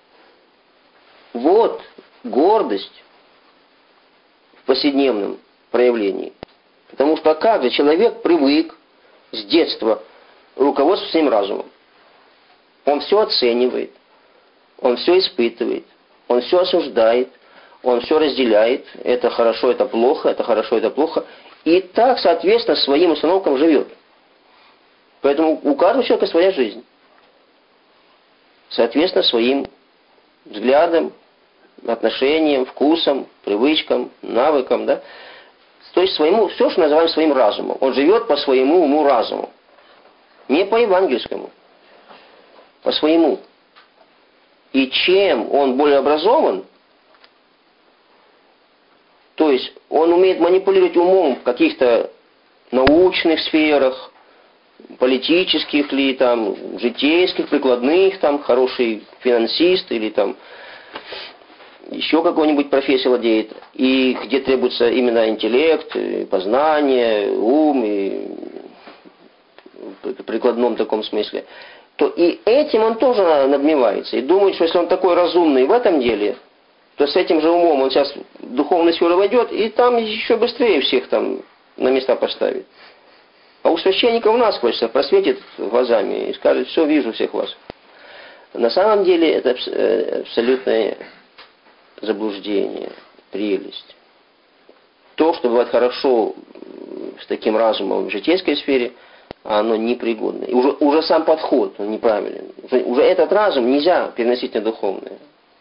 Вот гордость в повседневном проявлении. Потому что как же человек привык с детства руководствоваться своим разумом. Он все оценивает, он все испытывает, он все осуждает, он все разделяет. Это хорошо, это плохо, это хорошо, это плохо. И так, соответственно, своим установкам живет. Поэтому у каждого человека своя жизнь. Соответственно, своим взглядам, отношениям, вкусам, привычкам, навыкам, да. То есть своему, все, что называем своим разумом. Он живет по своему уму разуму. Не по евангельскому. По своему. И чем он более образован, то есть он умеет манипулировать умом в каких-то научных сферах, политических ли, там, житейских, прикладных, там, хороший финансист или там еще какой-нибудь профессия владеет, и где требуется именно интеллект, и познание, ум, и в прикладном таком смысле, то и этим он тоже надмевается. И думает, что если он такой разумный в этом деле, то с этим же умом он сейчас в духовную сферу войдет, и там еще быстрее всех там на места поставит. А у священника у нас хочется просветит глазами и скажет: все, вижу всех вас. На самом деле это абсолютное заблуждение, прелесть. То, что бывает хорошо с таким разумом в житейской сфере, оно непригодно. И уже, уже сам подход он неправилен. Уже, уже этот разум нельзя переносить на духовное.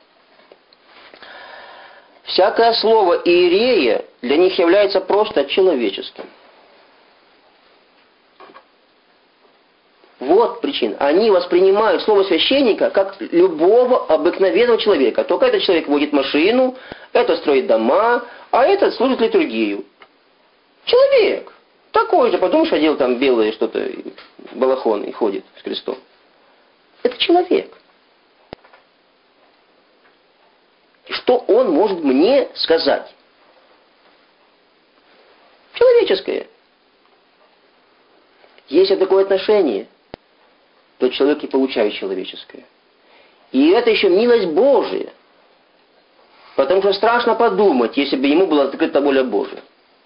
Всякое слово иерея для них является просто человеческим. Вот причина. Они воспринимают слово священника как любого обыкновенного человека. Только этот человек водит машину, этот строит дома, а этот служит литургию. Человек. Такой же, подумаешь, одел там белое что-то, балахон и ходит с крестом. Это человек. Что он может мне сказать? Человеческое. Если такое отношение, то человек и получает человеческое. И это еще милость Божия. Потому что страшно подумать, если бы ему была открыта воля Божия.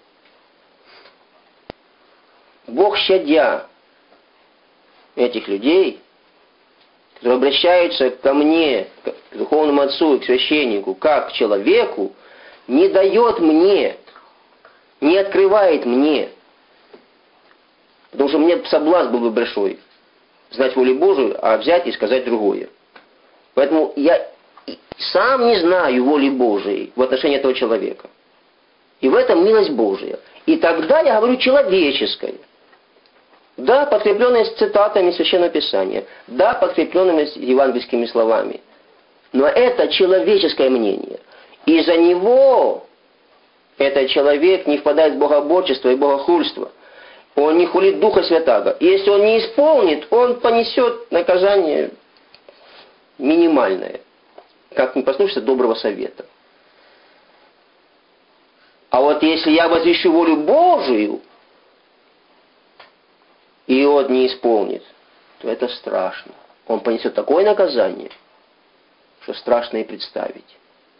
Бог, щадя этих людей, которые обращаются ко мне, к духовному отцу и к священнику, как к человеку, не дает мне, не открывает мне. Потому что мне соблазн был бы большой знать волю Божию, а взять и сказать другое. Поэтому я сам не знаю воли Божией в отношении этого человека. И в этом милость Божия. И тогда я говорю человеческое. Да, подкрепленное цитатами Священного Писания. Да, подкрепленными евангельскими словами. Но это человеческое мнение. И за него этот человек не впадает в богоборчество и богохульство. Он не хулит Духа Святаго. И если он не исполнит, он понесет наказание минимальное. Как не послушаться доброго совета. А вот если я возвещу волю Божию, и он не исполнит, то это страшно. Он понесет такое наказание, что страшно и представить.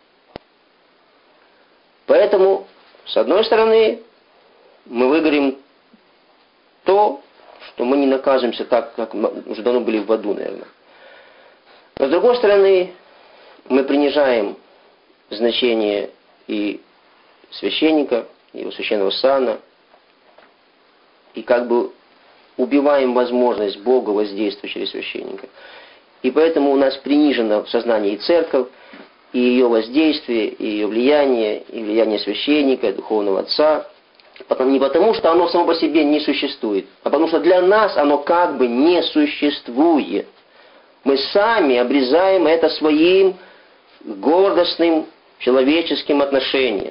Поэтому, с одной стороны, мы выгорим то, что мы не наказываемся так, как уже давно были в аду, наверное. Но с другой стороны, мы принижаем значение и священника, его священного сана, и как бы убиваем возможность Бога воздействовать через священника. И поэтому у нас принижено в сознании и церковь, и ее воздействие, и ее влияние, и влияние священника, и духовного отца. Потом, не потому, что оно само по себе не существует, а потому что для нас оно как бы не существует. Мы сами обрезаем это своим гордостным человеческим отношением.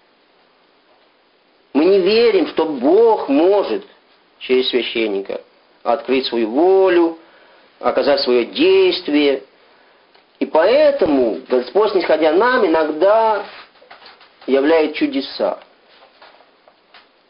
Мы не верим, что Бог может через священника открыть свою волю, оказать свое действие. И поэтому Господь, снисходя нам, иногда являет чудеса.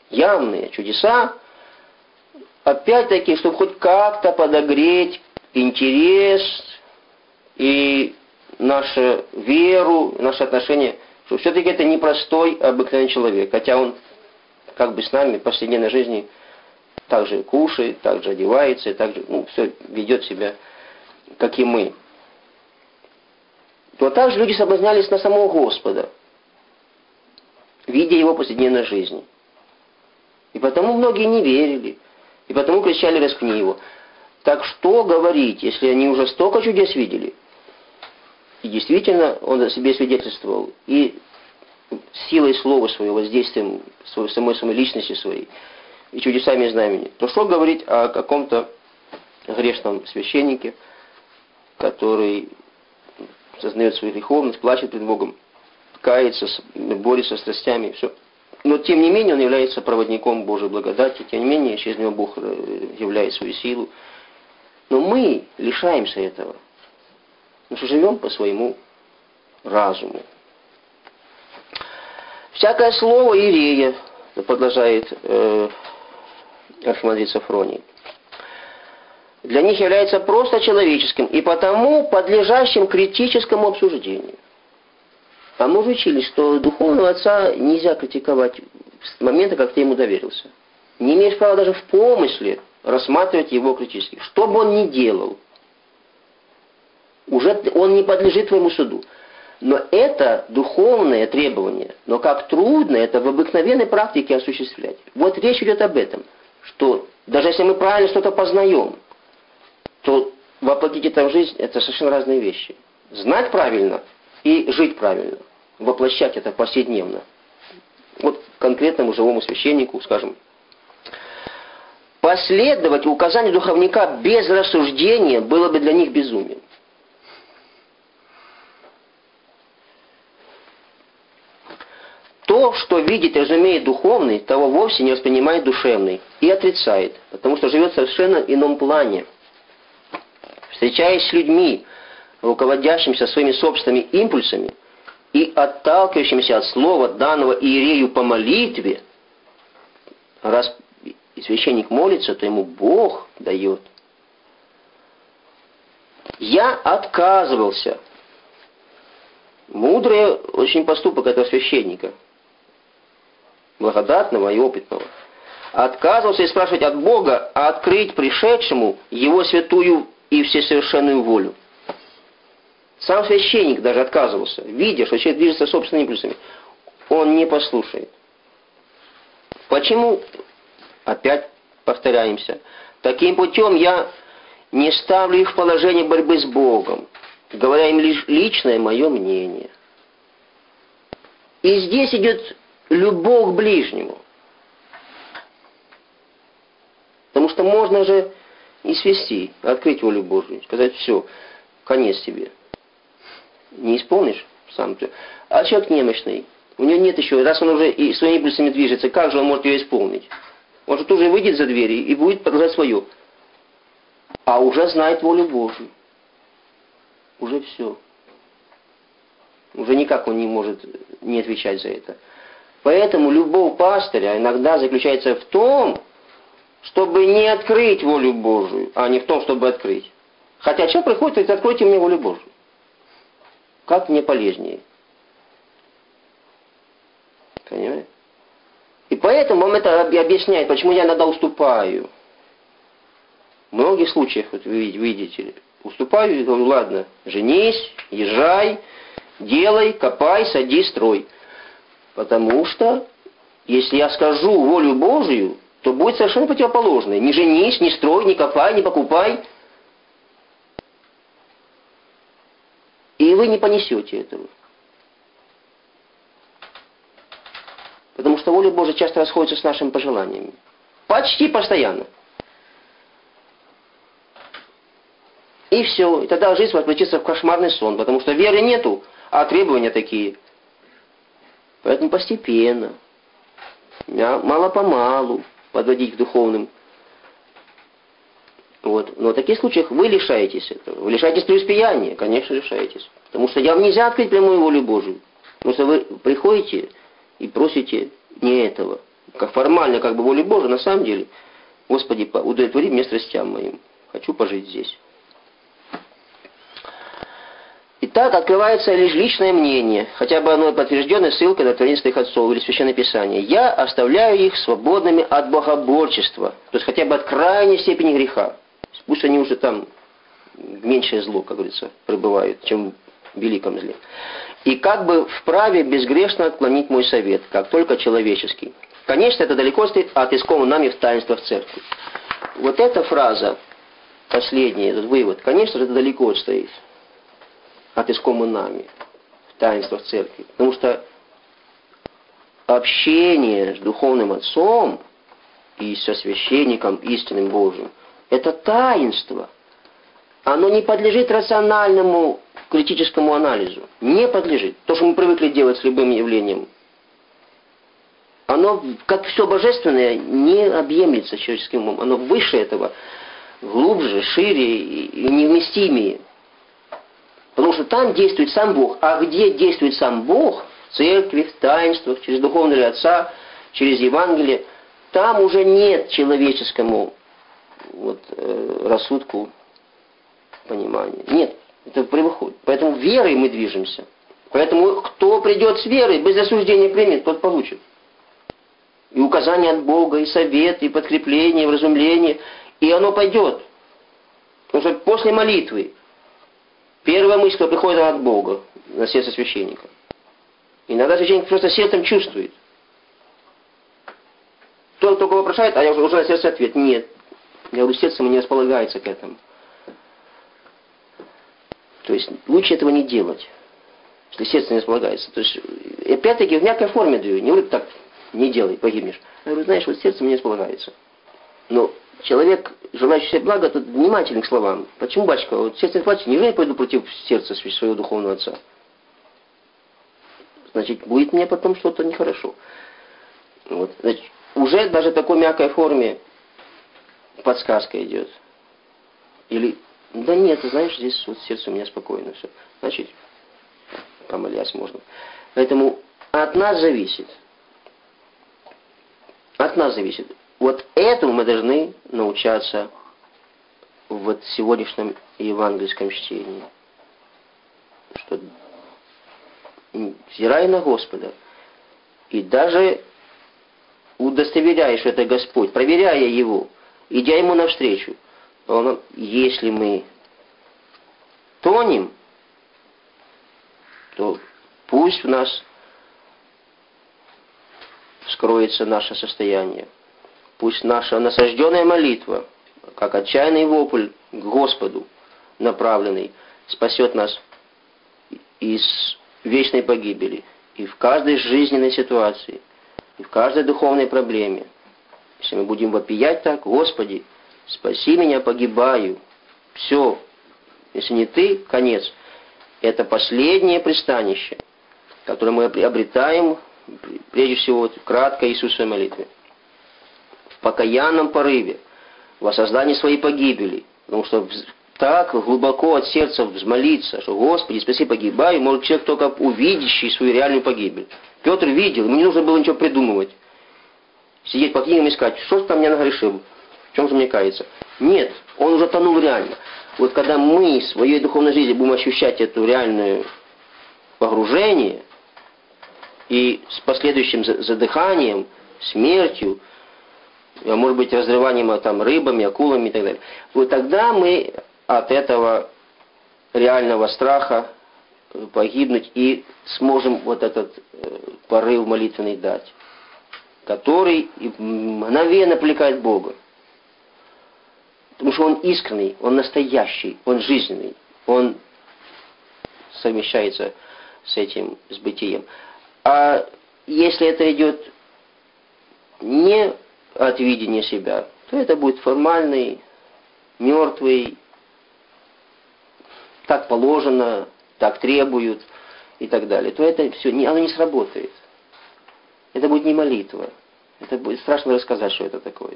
явные чудеса, опять-таки, чтобы хоть как-то подогреть интерес и нашу веру, наше отношение, что все-таки это не простой, обыкновенный человек, хотя он как бы с нами в повседневной жизни также кушает, также одевается, и также, ну, все ведет себя, как и мы. То также люди соблазнялись на самого Господа, видя Его повседневной жизни. И потому многие не верили, и потому кричали: распни Его. Так что говорить, если они уже столько чудес видели? И действительно, Он о себе свидетельствовал, и силой слова своего, воздействием своей, самой самой личности своей, и чудесами и знамениями. То что говорить о каком-то грешном священнике, который сознает свою греховность, плачет пред Богом, кается, борется с страстями, все. Но тем не менее он является проводником Божьей благодати, тем не менее через него Бог являет свою силу. Но мы лишаемся этого. Мы что живем по своему разуму. Всякое слово Иерея, продолжает э, архимандрит Софроний, для них является просто человеческим и потому подлежащим критическому обсуждению. А мы уже учились, что духовного отца нельзя критиковать с момента, как ты ему доверился. Не имеешь права даже в помысле рассматривать его критически. Что бы он ни делал, уже он не подлежит твоему суду. Но это духовное требование. Но как трудно это в обыкновенной практике осуществлять. Вот речь идет об этом, что даже если мы правильно что-то познаем, то воплотить это в жизнь — это совершенно разные вещи. Знать правильно и жить правильно. Воплощать это повседневно. Вот конкретному живому священнику, скажем, последовать указанию духовника без рассуждения было бы для них безумием. То, что видит и разумеет духовный, того вовсе не воспринимает душевный и отрицает, потому что живет в совершенно ином плане. Встречаясь с людьми, руководящимися своими собственными импульсами и отталкивающимися от слова, данного Иерею по молитве, раз священник молится, то ему Бог дает. Я отказывался. Мудрый очень поступок этого священника, благодатного и опытного. Отказывался и спрашивать от Бога, а открыть пришедшему Его святую и всесовершенную волю. Сам священник даже отказывался, видя, что человек движется собственными импульсами. Он не послушает. Почему? Опять повторяемся. Таким путем я не ставлю их в положение борьбы с Богом, говоря им лишь личное мое мнение. И здесь идет любовь к ближнему. Потому что можно же и свести, открыть волю Божию, сказать: все, конец тебе. Не исполнишь сам. А человек немощный, у него нет еще, раз он уже и своими импульсами движется, как же он может ее исполнить? Он же тоже выйдет за дверь и будет продолжать свое. А уже знает волю Божию. Уже все. Уже никак он не может не отвечать за это. Поэтому любовь пастыря иногда заключается в том, чтобы не открыть волю Божию, а не в том, чтобы открыть. Хотя человек приходит и говорит: откройте мне волю Божию. Как мне полезнее. Понимаете? И поэтому он это объясняет, почему я иногда уступаю. В многих случаях, вот вы видите, уступаю и говорю: ладно, женись, езжай, делай, копай, сади, строй. Потому что, если я скажу волю Божию, то будет совершенно противоположное. Не женись, не строй, не копай, не покупай. И вы не понесете этого. Потому что воля Божия часто расходится с нашими пожеланиями. Почти постоянно. И все. И тогда жизнь воплотится в кошмарный сон. Потому что веры нету, а требования такие. Поэтому постепенно, мало-помалу подводить к духовным. Вот. Но в таких случаях вы лишаетесь этого. Вы лишаетесь преуспеяния. Конечно, лишаетесь. Потому что вам нельзя открыть прямую волю Божию. Потому что вы приходите и просите не этого. как формально, как бы воле Божией, на самом деле, Господи, удовлетвори мне страстям моим. Хочу пожить здесь. Итак, открывается лишь личное мнение, хотя бы оно подтвержденное ссылкой на творение своих отцов или Священное Писание. Я оставляю их свободными от богоборчества, то есть хотя бы от крайней степени греха. Пусть они уже там меньшее зло, как говорится, пребывают, чем в великом зле. И как бы вправе безгрешно отклонить мой совет, как только человеческий. Конечно, это далеко стоит от искомого нами в таинствах церкви. Вот эта фраза, последний этот вывод, конечно же, это далеко стоит от искомого нами в таинствах церкви. Потому что общение с духовным отцом и со священником истинным Божьим — это таинство. Оно не подлежит рациональному критическому анализу. Не подлежит. То, что мы привыкли делать с любым явлением. Оно, как все божественное, не объемлется человеческим умом. Оно выше этого, глубже, шире и невместимее. Потому что там действует сам Бог. А где действует сам Бог? В церкви, в таинствах, через духовного отца, через Евангелие. Там уже нет человеческому вот, э, рассудку, понимания. Нет. Это превыходит. Поэтому верой мы движемся. Поэтому кто придет с верой, без осуждения примет, тот получит. И указания от Бога, и совет, и подкрепление, и вразумление. И оно пойдет. Потому что после молитвы первая мысль, которая приходит от Бога на сердце священника. Иногда священник просто сердцем чувствует. Тот, кто вопрошает, а я уже, уже на сердце ответ. Нет. Я говорю, сердце не располагается к этому. То есть лучше этого не делать, если сердце не располагается. То есть, опять-таки, в мягкой форме даю. Не говорю, так, не делай, погибнешь. Я говорю, знаешь, вот сердце мне не располагается. Но человек, желающий себе блага, тут внимательный к словам. Почему, батюшка, вот сердце не плачет, неужели я пойду против сердца своего духовного отца? Значит, будет мне потом что-то нехорошо. Вот. Значит, уже даже в такой мягкой форме подсказка идет. Или, да нет, ты знаешь, здесь вот сердце у меня спокойно все. Значит, помолясь можно. Поэтому от нас зависит. От нас зависит. Вот этому мы должны научаться в вот сегодняшнем евангельском чтении. Что, взирая на Господа, и даже удостоверяя, что это Господь, проверяя Его, идя Ему навстречу, Он, если мы тонем, то пусть в нас вскроется наше состояние. Пусть наша насажденная молитва, как отчаянный вопль к Господу направленный, спасет нас из вечной погибели. И в каждой жизненной ситуации, и в каждой духовной проблеме. Если мы будем вопиять так: Господи, спаси меня, погибаю. Все. Если не Ты, конец. Это последнее пристанище, которое мы обретаем, прежде всего, вот, в краткой Иисусовой молитве. В покаянном порыве, в осоздании своей погибели. Потому что так глубоко от сердца взмолиться, что Господи, спаси, погибаю, может человек только увидящий свою реальную погибель. Петр видел, ему не нужно было ничего придумывать. Сидеть по книгам и искать, что же там я нагрешил, в чем же мне каяться. Нет, он уже тонул реально. Вот когда мы в своей духовной жизни будем ощущать эту реальную погружение, и с последующим задыханием, смертью, а может быть разрыванием там, рыбами, акулами и так далее, вот тогда мы от этого реального страха погибнуть и сможем вот этот э, порыв молитвенный дать, который мгновенно привлекает Бога. Потому что он искренний, он настоящий, он жизненный, он совмещается с этим, с бытием. А если это идет не от видения себя, то это будет формальный, мертвый, так положено, так требуют и так далее, то это все, оно не сработает. Это будет не молитва. Это будет страшно рассказать, что это такое.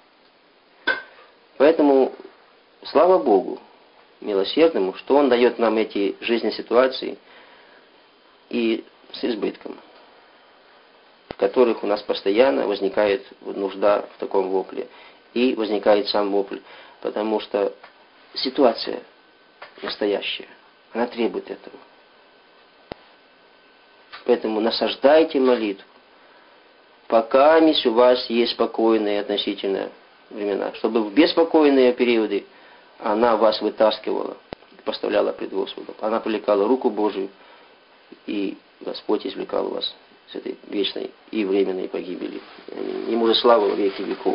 Поэтому слава Богу, милосердному, что Он дает нам эти жизненные ситуации и с избытком, которые которых у нас постоянно возникает нужда в таком вопле. И возникает сам вопль. Потому что ситуация настоящая, она требует этого. Поэтому насаждайте молитву, пока у вас есть спокойные относительно времена, чтобы в беспокойные периоды она вас вытаскивала, поставляла пред Господом. Она привлекала руку Божию, и Господь извлекал вас с этой вечной и временной погибели. Ему же слава во веки веков.